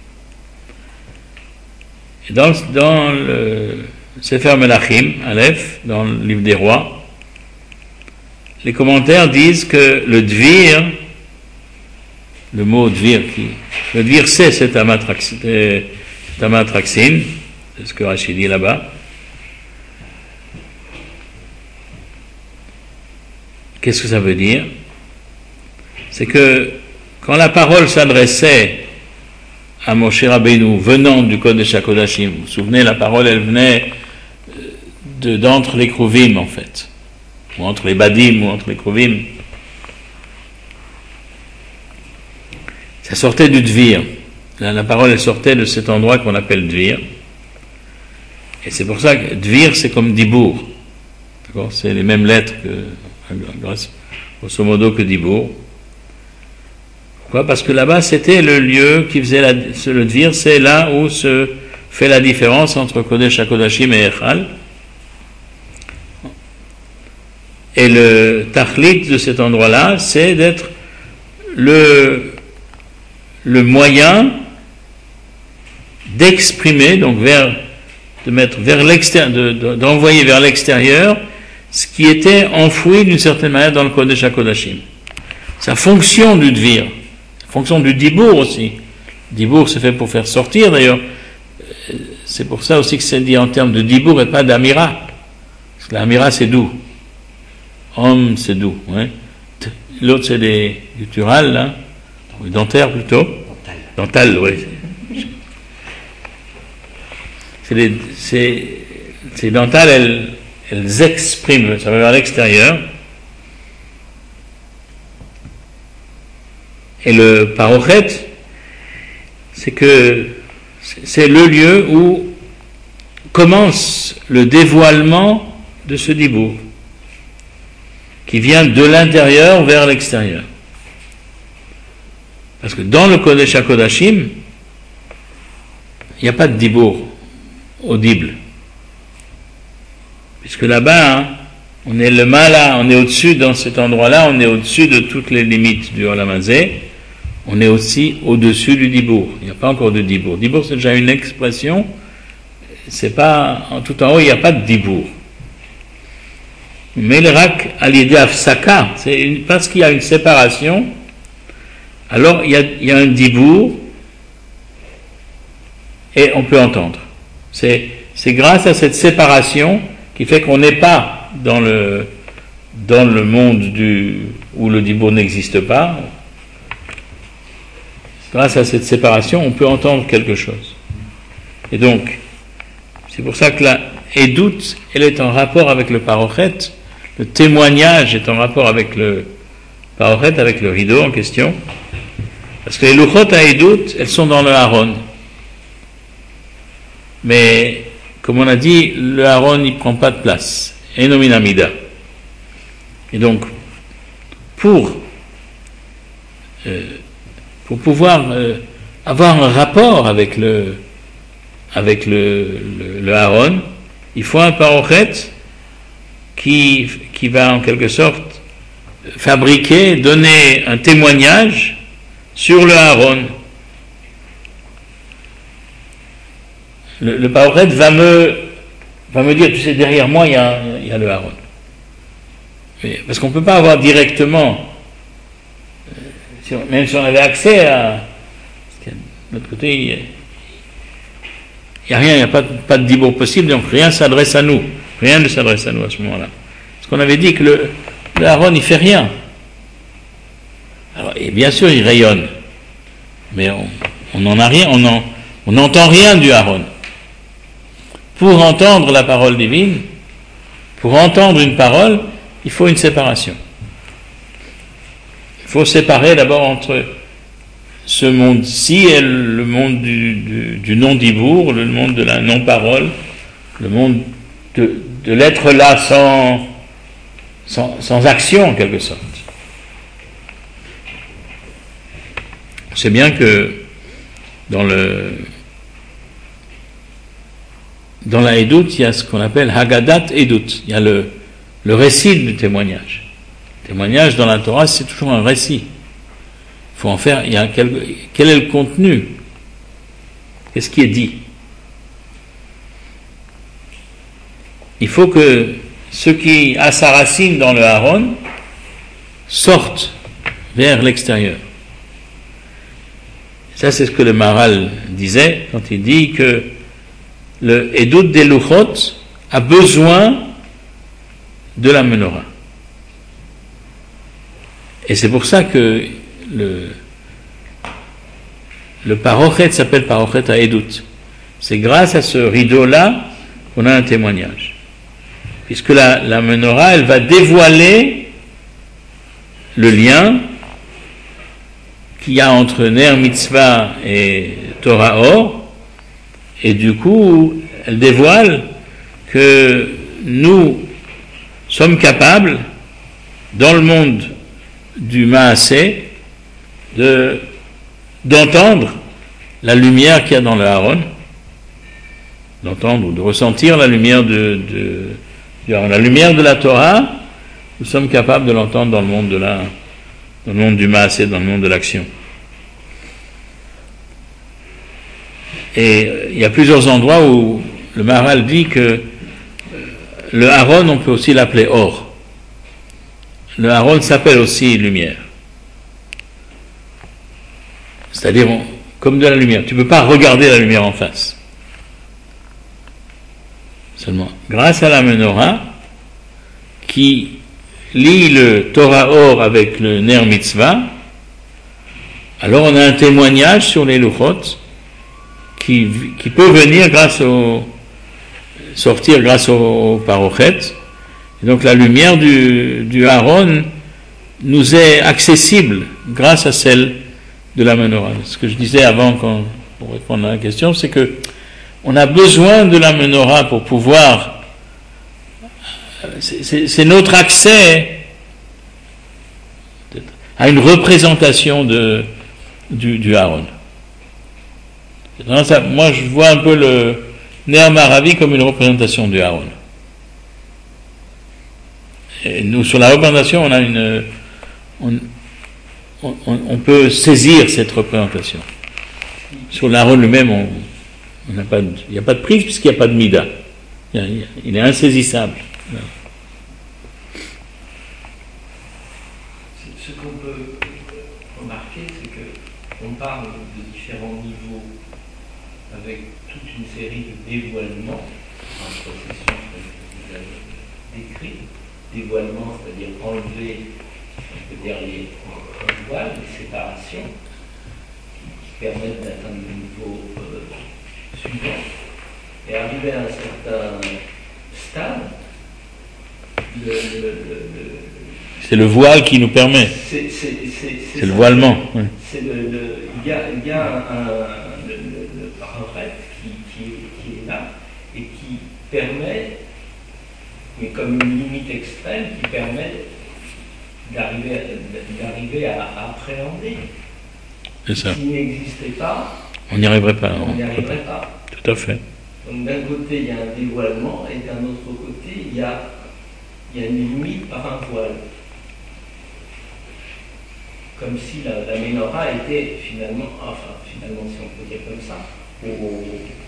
Et dans, dans le Sefer Melachim, Aleph, dans le livre des rois, les commentaires disent que le Dvir, le mot Dvir, qui, le Dvir c'est cet amatraxin, c'est ce que Rachid dit là-bas. Qu'est-ce que ça veut dire? C'est que quand la parole s'adressait à Moshe Rabbeinu venant du Kodesh HaKodashim, vous vous souvenez, la parole elle venait de, d'entre les Kruvim en fait, ou entre les Badim ou entre les Kruvim, ça sortait du Dvir. La, la parole elle sortait de cet endroit qu'on appelle Dvir, et c'est pour ça que Dvir c'est comme Dibour, d'accord, c'est les mêmes lettres que grosso modo que Dibour. Pourquoi? Parce que là-bas c'était le lieu qui faisait la, le Dvir, c'est là où se fait la différence entre Kodesh HaKodashim et Echal. Et le tachlit de cet endroit-là, c'est d'être le, le moyen d'exprimer, donc vers, de mettre vers l'extérieur, de, de, d'envoyer vers l'extérieur ce qui était enfoui d'une certaine manière dans le Kodesh HaKodashim. Sa fonction du Dvir, sa fonction du Dibour aussi. Dibour c'est fait pour faire sortir d'ailleurs. C'est pour ça aussi que c'est dit en termes de Dibour et pas d'Amira. Parce que l'Amira c'est doux. Homme c'est doux. Ouais. L'autre c'est des gutturales, là. Ou dentaires plutôt. Dental, oui. C'est les, c'est, ces dentales, elles, elles expriment, ça va vers l'extérieur. Et le parochet, c'est que c'est le lieu où commence le dévoilement de ce dibour, qui vient de l'intérieur vers l'extérieur. Parce que dans le Kodesh HaKodashim, il n'y a pas de dibour audible. Puisque là-bas, hein, on est le mala, on est au-dessus, dans cet endroit-là, on est au-dessus de toutes les limites du Olam Hazé. On est aussi au-dessus du dibour. Il n'y a pas encore de dibour. Dibour, c'est déjà une expression. C'est pas, en tout en haut, il n'y a pas de dibour. Mais le rak al-yedé afsaka, c'est une, parce qu'il y a une séparation, alors il y a, il y a un dibour et on peut entendre. C'est, c'est grâce à cette séparation qui fait qu'on n'est pas dans le, dans le monde du, où le dibour n'existe pas, grâce à cette séparation, on peut entendre quelque chose. Et donc, c'est pour ça que la édoute, elle est en rapport avec le parochet, le témoignage est en rapport avec le parochet, avec le rideau en question, parce que les luchot à édoute, elles sont dans le haron. Mais, comme on a dit, le haron, il ne prend pas de place. Enominamida. Et donc, pour, euh, pour pouvoir euh, avoir un rapport avec le, avec le, le, le haron, il faut un parochet qui, qui va en quelque sorte fabriquer, donner un témoignage sur le haron. Le, le parochet va me, va me dire, tu sais, derrière moi, il y a, il y a le haron. Parce qu'on ne peut pas avoir directement, si on, même si on avait accès à, parce qu'à l'autre côté, il n'y a rien, il n'y a pas, pas de dibour possible, donc rien ne s'adresse à nous. Rien ne s'adresse à nous à ce moment-là. Parce qu'on avait dit que le, le haron, il ne fait rien. Alors, et bien sûr, il rayonne. Mais on n'en a rien, on en, on n'entend rien du haron. Pour entendre la parole divine, pour entendre une parole, il faut une séparation. Il faut séparer d'abord entre ce monde-ci et le monde du, du, du non-dibour, le monde de la non-parole, le monde de, de l'être là sans, sans, sans action en quelque sorte. C'est bien que dans le dans la Edut, il y a ce qu'on appelle Haggadat Edut. Il y a le Le récit du témoignage. Le témoignage dans la Torah, c'est toujours un récit. Il faut en faire, il y a quel, quel est le contenu? Qu'est-ce qui est dit? Il faut que ce qui a sa racine dans le haron sorte vers l'extérieur. Ça, c'est ce que le Maharal disait quand il dit que le Edut des Luchot a besoin de la menorah. Et c'est pour ça que le, le parochet s'appelle parochet à Edut. C'est grâce à ce rideau-là qu'on a un témoignage. Puisque la, la menorah, elle va dévoiler le lien qu'il y a entre Ner Mitzvah et Torah Or, et du coup, elle dévoile que nous sommes capables, dans le monde du Maasé, de, d'entendre la lumière qu'il y a dans le haron, d'entendre ou de ressentir la lumière de, de, de la lumière de la Torah, nous sommes capables de l'entendre dans le monde de la, dans le monde du Maasé, dans le monde de l'action. Et il y a plusieurs endroits où le Maharal dit que le haron, on peut aussi l'appeler or. Le haron s'appelle aussi lumière. C'est-à-dire, on, comme de la lumière. Tu ne peux pas regarder la lumière en face. Seulement, grâce à la menorah, qui lie le Torah Or avec le Ner Mitzvah, alors on a un témoignage sur les Luchot qui, qui peut venir grâce au sortir grâce au, au parochet. Et donc la lumière du, du haron nous est accessible grâce à celle de la menorah. Ce que je disais avant, quand, pour répondre à la question, c'est que on a besoin de la menorah pour pouvoir, c'est, c'est, c'est notre accès à une représentation de, du, du haron. Moi je vois un peu le Ner Maravi comme une représentation du haron. Et nous, sur la représentation, on a une, on, on, on peut saisir cette représentation. Sur l'haron lui-même, on, on n'a pas, de, il n'y a pas de prise puisqu'il n'y a pas de mida. Il, a, il est insaisissable. Ce qu'on peut remarquer, c'est qu'on parle de différents niveaux avec toute une série de dévoilements, un processus que vous avez décrit, dévoilement, c'est-à-dire enlever, on peut dire, les voiles, les séparations, qui permettent d'atteindre le niveau euh, suivant. Et arriver à un certain stade, le, le, le, le, c'est le voile qui nous permet. C'est, c'est, c'est, c'est, c'est le voilement. Oui. C'est le, le, il y a, il y a un, le, le, le paramètre qui, qui, qui est là et qui permet, mais comme une limite extrême, qui permet d'arriver à, d'arriver à, à appréhender. C'est ça. S'il n'existait pas, on n'y arriverait pas. On n'y arriverait pas. Tout à fait. Donc d'un côté, il y a un dévoilement, et d'un autre côté, il y a, il y a une limite par un voile. Comme si la, la menorah était finalement, enfin, finalement, si on peut dire comme ça, au,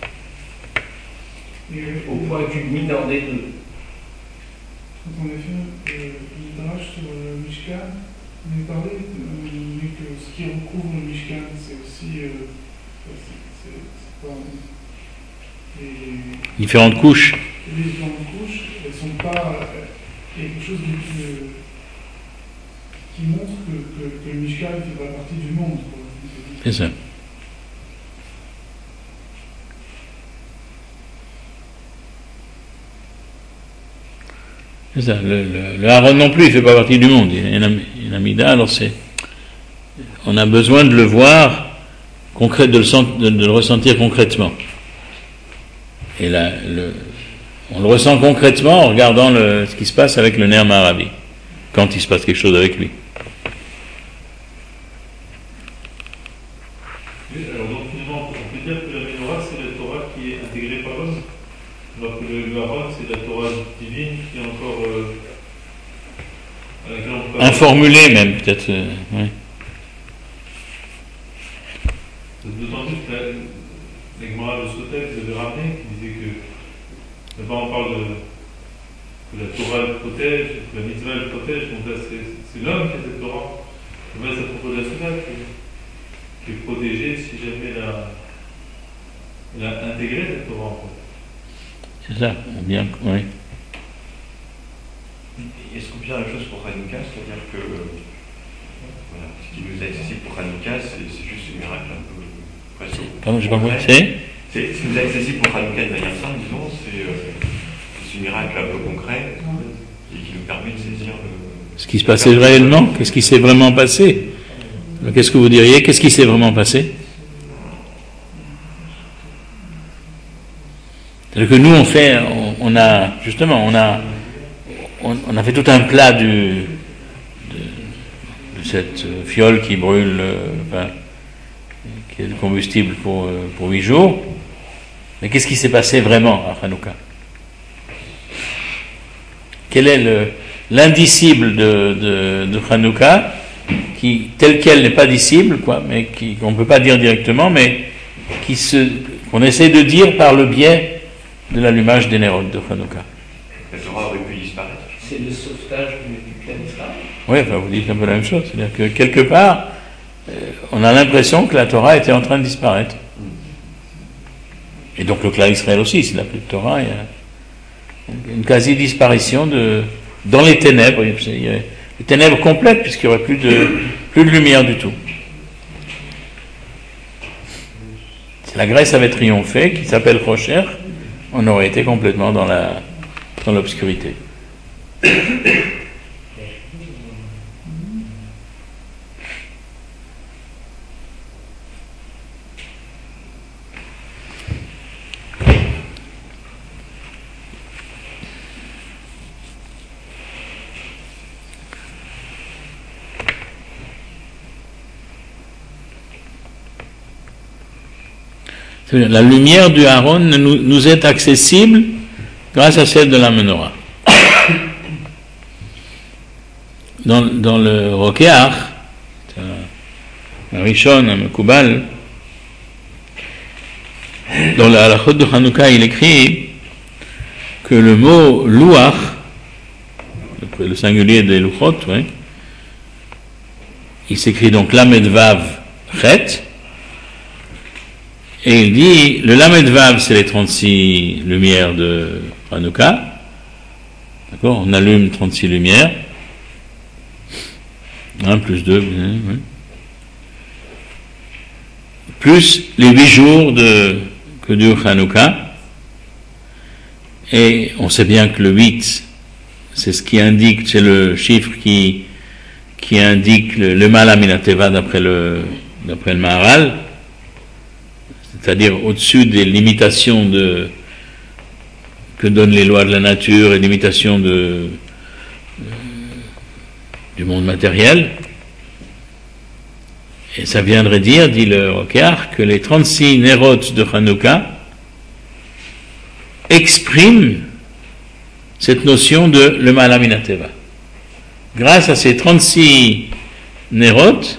au point culminant des deux. Quand on a fait euh, l'Idrash sur le Mishkan, on a parlé euh, que ce qui recouvre le Mishkan, c'est aussi euh, c'est, c'est, c'est pas, les différentes couches. Les différentes couches, elles sont pas. Il y a quelque chose qui, euh, qui montre que, que, que le Mishkan fait pas partie du monde. Quoi. C'est ça. C'est ça. Le, le, le Aaron non plus, il ne fait pas partie du monde. Il y a une Amida, alors c'est. On a besoin de le voir, concret, de, le sent, de, de le ressentir concrètement. Et là, le, on le ressent concrètement en regardant le, ce qui se passe avec le Ner Maravi, quand il se passe quelque chose avec lui. Alors donc finalement, on peut dire que la menorah, c'est la Torah qui est intégrée par l'homme, alors que le, le Aaron, c'est la Torah divine qui est encore euh, à laquelle on peut informulée même, peut-être. Euh, ouais. D'autant plus que la, la Gemara de Sotek vous avez ramené, qui disait que d'abord on parle de, que la Torah le protège, que la mitzvah le protège, donc là c'est, c'est l'homme qui a cette Torah. Et bien c'est à propos de la Sotek qui, qui est protégée si jamais elle a, elle a intégré cette Torah en fait. C'est ça, bien, oui. Est-ce qu'on peut dire la même chose pour Hanouka, c'est-à-dire que voilà, ce qui nous est accessible pour Hanouka, c'est, c'est juste un miracle un peu presque. Pardon, j'ai pas compris. C'est C'est ce qui nous est accessible pour Hanouka de manière simple, disons, c'est, euh, c'est un miracle un peu concret et qui nous permet de saisir le. Ce qui se passait réellement, qu'est-ce qui s'est vraiment passé? Qu'est-ce que vous diriez? Qu'est-ce qui s'est vraiment passé? C'est-à-dire que nous, on fait, on, on a, justement, on a, on, on a fait tout un plat du, de, de cette fiole qui brûle, euh, enfin, qui est le combustible pour, euh, pour huit jours. Mais qu'est-ce qui s'est passé vraiment à Hanouka? Quel est le, l'indicible de, de, de Hanouka, qui, tel quel n'est pas dicible, quoi, mais qui, qu'on ne peut pas dire directement, mais qui se, qu'on essaie de dire par le biais de l'allumage des nérodes de Hanouka. La Torah aurait pu disparaître. C'est le sauvetage du clan d'Israël. Oui, enfin, vous dites un peu la même chose. C'est-à-dire que quelque part, euh, on a l'impression que la Torah était en train de disparaître. Et donc le clan d'Israël aussi, s'il n'a plus de Torah, il y a une quasi-disparition de, dans les ténèbres. Il y a les ténèbres complètes, puisqu'il n'y aurait plus de, plus de lumière du tout. Si la Grèce avait triomphé, qui s'appelle Rocher, on aurait été complètement dans, la, dans l'obscurité. La lumière du Aaron nous, nous est accessible grâce à celle de la menorah. Dans, dans le Rokéach, un Rishon, un Mekoubal, dans la halachot de Hanouka, il écrit que le mot louach, le singulier des louchot, oui, il s'écrit donc lamed vav chet. Et il dit, le Lamed Vav, c'est les trente-six lumières de Hanouka. D'accord? On allume trente-six lumières. un plus deux, oui. Plus les huit jours de, que dure Hanouka. Et on sait bien que le huit, c'est ce qui indique, c'est le chiffre qui, qui indique le, le Ma'ala min HaTeva d'après le, d'après le Maharal, c'est-à-dire au-dessus des limitations de, que donnent les lois de la nature et limitations de, euh, du monde matériel. Et ça viendrait dire, dit le Rokéar, que les trente-six nérotes de Hanouka expriment cette notion de le Ma'ala min HaTeva. Grâce à ces trente-six nérotes,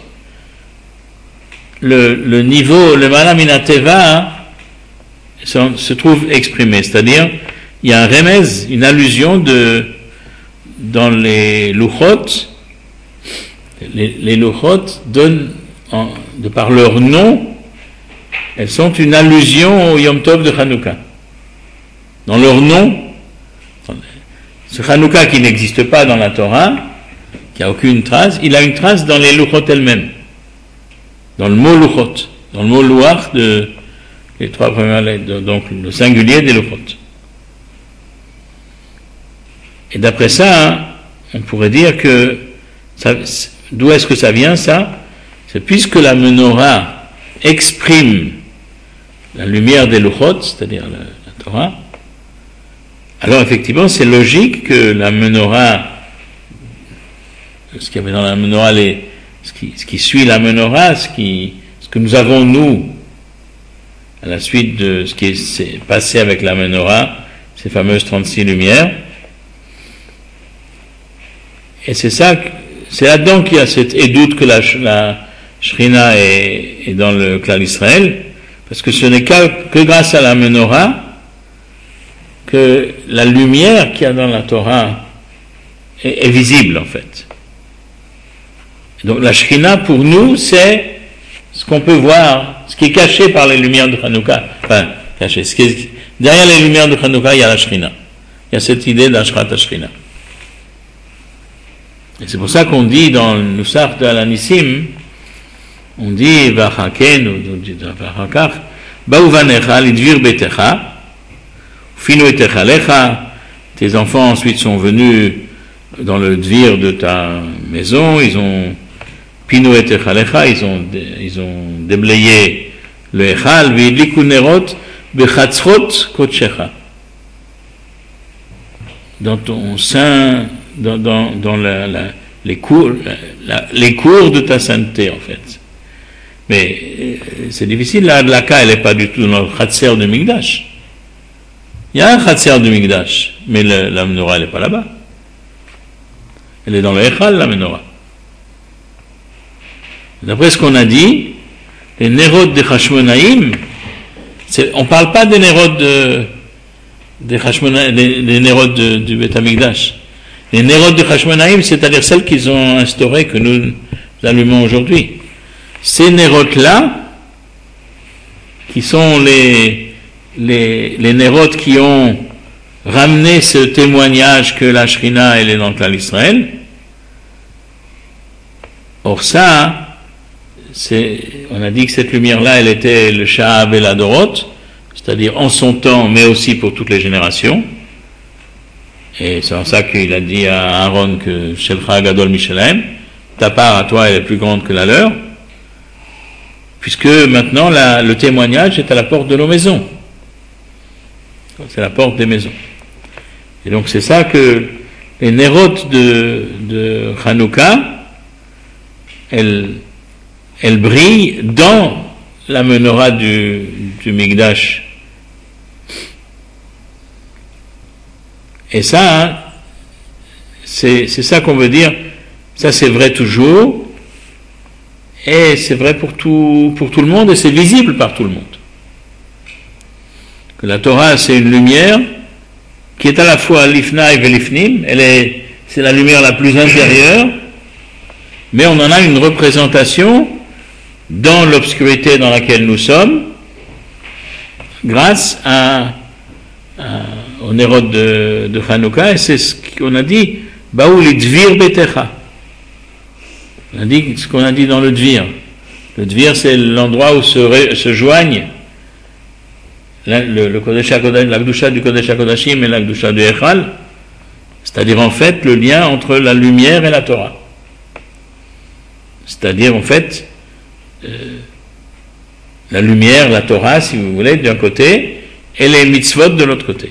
le, le niveau, le Ma'ala min HaTeva se, se trouve exprimé. C'est-à-dire, il y a un remez, une allusion de, dans les louchot, les, les louchot donnent, en, de par leur nom, elles sont une allusion au Yom Tov de Hanouka. Dans leur nom, ce Hanouka qui n'existe pas dans la Torah, qui n'a aucune trace, il a une trace dans les louchot elles-mêmes, dans le mot louchot, dans le mot louach de les trois premières lettres, donc le singulier des louchot. Et d'après ça, hein, on pourrait dire que ça, d'où est-ce que ça vient ça? C'est puisque la menorah exprime la lumière des louchot, c'est-à-dire la, la Torah. Alors effectivement, c'est logique que la menorah, ce qu'il y avait dans la menorah, les, ce, qui, ce qui suit la menorah, ce, qui, ce que nous avons nous, à la suite de ce qui est passé avec la menorah, ces fameuses trente-six lumières, et c'est ça, c'est là-dedans qu'il y a cette édoute que la, la Shrina est, est dans le clan d'Israël, parce que ce n'est que, que grâce à la menorah que la lumière qu'il y a dans la Torah est, est visible en fait. Donc la Shrina pour nous c'est ce qu'on peut voir, ce qui est caché par les lumières de Hanouka. Enfin, caché. Ce qui est, derrière les lumières de Hanouka, il y a la Shrina. Il y a cette idée d'Ashrat HaShrina. Et c'est pour ça qu'on dit dans le Nusach de Alanissim, on dit Vachaken, ou Vachakach, Ba'uvanecha lidvir betecha, Finu etechalecha, tes enfants ensuite sont venus dans le dvir de ta maison, ils ont Pinu etechalecha, ils ont, ils ont déblayé le echal, v'idliku nerot bechatzrot kotshecha. Dans ton sein, dans, dans, dans la, la, les, cours, la, les cours de ta sainteté, en fait. Mais c'est difficile, la hadlaka, elle n'est pas du tout dans le chatser de Migdash. Il y a un chatser de Migdash, mais le, la menorah, elle n'est pas là-bas. Elle est dans le echal, la menorah. D'après ce qu'on a dit, les nérodes de Hashmonaïm, on ne parle pas des nérodes de des, des, des nérodes du Beth Amikdash. Les nérodes de Hashmonaïm, c'est-à-dire celles qu'ils ont instaurées, que nous allumons aujourd'hui. Ces nérodes-là, qui sont les, les, les nérodes qui ont ramené ce témoignage que la Shrina, elle est dans le clan d'Israël. Or ça, c'est, on a dit que cette lumière-là, elle était le Sha'ab et la Dorot, c'est-à-dire en son temps, mais aussi pour toutes les générations. Et c'est en ça qu'il a dit à Aaron que Shelcha Gadol Mishalem, ta part à toi elle est plus grande que la leur, puisque maintenant la, le témoignage est à la porte de nos maisons. C'est la porte des maisons. Et donc c'est ça que les nérotes de, de Hanouka, elles, elles brillent dans la menorah du, du Migdash. Et ça, hein, c'est, c'est ça qu'on veut dire, ça c'est vrai toujours, et c'est vrai pour tout, pour tout le monde, et c'est visible par tout le monde. Que la Torah, c'est une lumière qui est à la fois l'ifna et l'ifnim, elle est, c'est la lumière la plus intérieure, mais on en a une représentation dans l'obscurité dans laquelle nous sommes, grâce à, à au Nérod de, de Hanouka, et c'est ce qu'on a dit, Baou li dvir betecha. On a dit ce qu'on a dit dans le dvir. Le dvir, c'est l'endroit où se, ré, se joignent la, le, le Kodesh HaKodashim, la Kedusha du Kodesh HaKodashim et la Kedusha du Echal, c'est-à-dire en fait le lien entre la lumière et la Torah. C'est-à-dire en fait euh, la lumière, la Torah, si vous voulez, d'un côté, et les mitzvot de l'autre côté.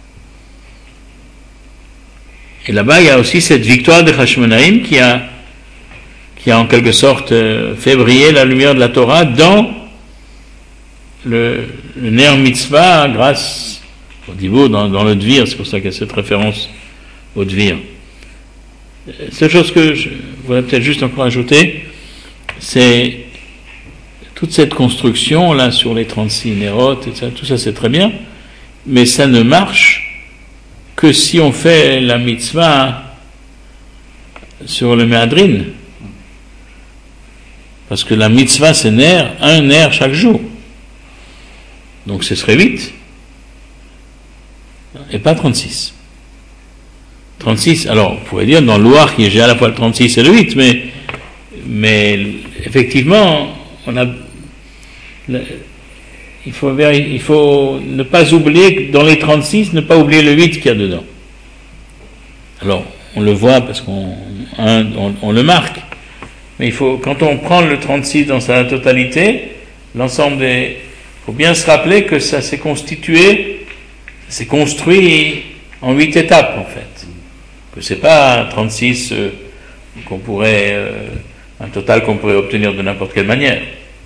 Et là-bas, il y a aussi cette victoire de Hashmonaïm qui a, qui a en quelque sorte euh, fait briller la lumière de la Torah dans le, le Ner Mitzvah grâce au Dibour, dans, dans le Dvir. C'est pour ça qu'il y a cette référence au Dvir. Seule chose que je voudrais peut-être juste encore ajouter, c'est toute cette construction là sur les trente-six nérotes, et cetera, tout ça c'est très bien, mais ça ne marche que si on fait la mitzvah sur le méadrin. Parce que la mitzvah c'est ner, un ner chaque jour. Donc ce serait huit. Et pas trente-six. trente-six, alors on pourrait dire dans le Loir qui j'ai à la fois le trente-six et le huit, mais, mais effectivement, on a, il, faut, il faut ne pas oublier que dans les trente-six, ne pas oublier le huit qu'il y a dedans. Alors, on le voit parce qu'on on, on le marque, mais il faut, quand on prend le trente-six dans sa totalité, l'ensemble des... il faut bien se rappeler que ça s'est constitué, ça s'est construit en huit étapes en fait. Que c'est pas trente-six euh, qu'on pourrait euh, un total qu'on pourrait obtenir de n'importe quelle manière.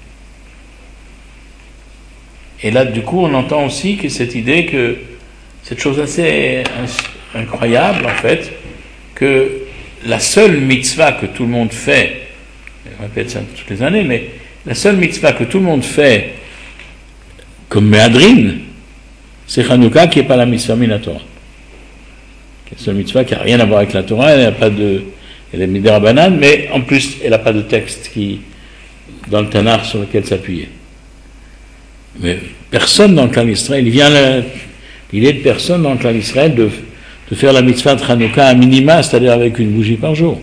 Et là du coup on entend aussi que cette idée que cette chose assez incroyable en fait, que la seule mitzvah que tout le monde fait, je répète ça toutes les années, mais la seule mitzvah que tout le monde fait comme méadrin, c'est Hanouka qui n'est pas la mitzvah minatora. C'est une seule mitzvah qui n'a rien à voir avec la Torah, elle n'a pas de, elle est midera banane, mais en plus elle n'a pas de texte qui, dans le Tanakh sur lequel s'appuyer. Mais personne dans le clan d'Israël, il vient l'idée de personne dans le clan d'Israël de, de faire la mitzvah de Hanouka à minima, c'est-à-dire avec une bougie par jour.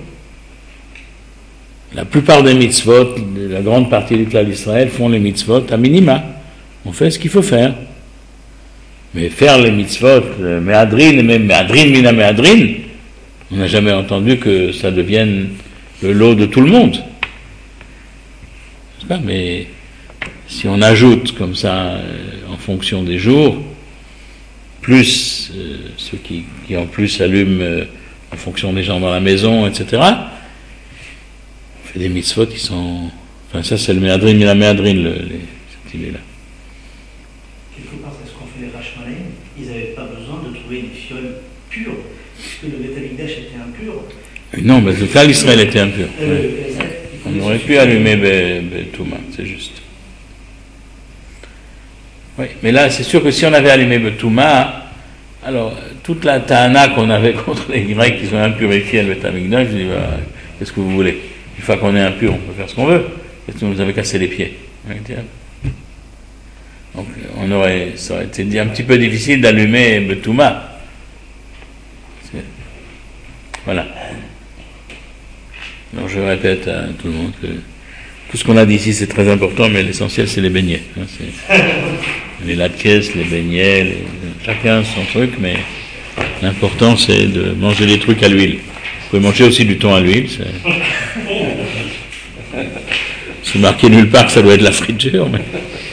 La plupart des mitzvot, la grande partie du clan d'Israël font les mitzvot à minima. On fait ce qu'il faut faire. Mais faire les mitzvot, le méadrin, et même méadrin, mina méadrin, on n'a jamais entendu que ça devienne le lot de tout le monde. C'est pas, mais si on ajoute comme ça, euh, en fonction des jours, plus euh, ceux qui, qui en plus allument euh, en fonction des gens dans la maison, et cetera, on fait des mitzvot qui sont... Enfin ça c'est le méadrin, mina méadrin, le, les, cette idée-là. Ils n'avaient pas besoin de trouver une fiole pure, puisque le Beth Amikdash était impur. Non, mais le cas d'Israël était impur. Euh, ouais. On aurait pu allumer Betouma, c'est juste. Oui, mais là, c'est sûr que si on avait allumé Betouma, alors toute la ta'ana qu'on avait contre les Grecs qui sont impurifiés le Beth Amikdash, je dis, bah, qu'est-ce que vous voulez? Une fois qu'on est impur, on peut faire ce qu'on veut. Qu'est-ce que vous avez cassé les pieds? Donc, on aurait, ça aurait été un petit peu difficile d'allumer Betouma. Voilà. Donc, je répète à tout le monde que tout ce qu'on a dit ici, c'est très important, mais l'essentiel, c'est les beignets. Hein, c'est les latkes, les beignets, les, chacun son truc, mais l'important, c'est de manger des trucs à l'huile. Vous pouvez manger aussi du thon à l'huile. C'est, c'est marqué nulle part que ça doit être la friture, mais...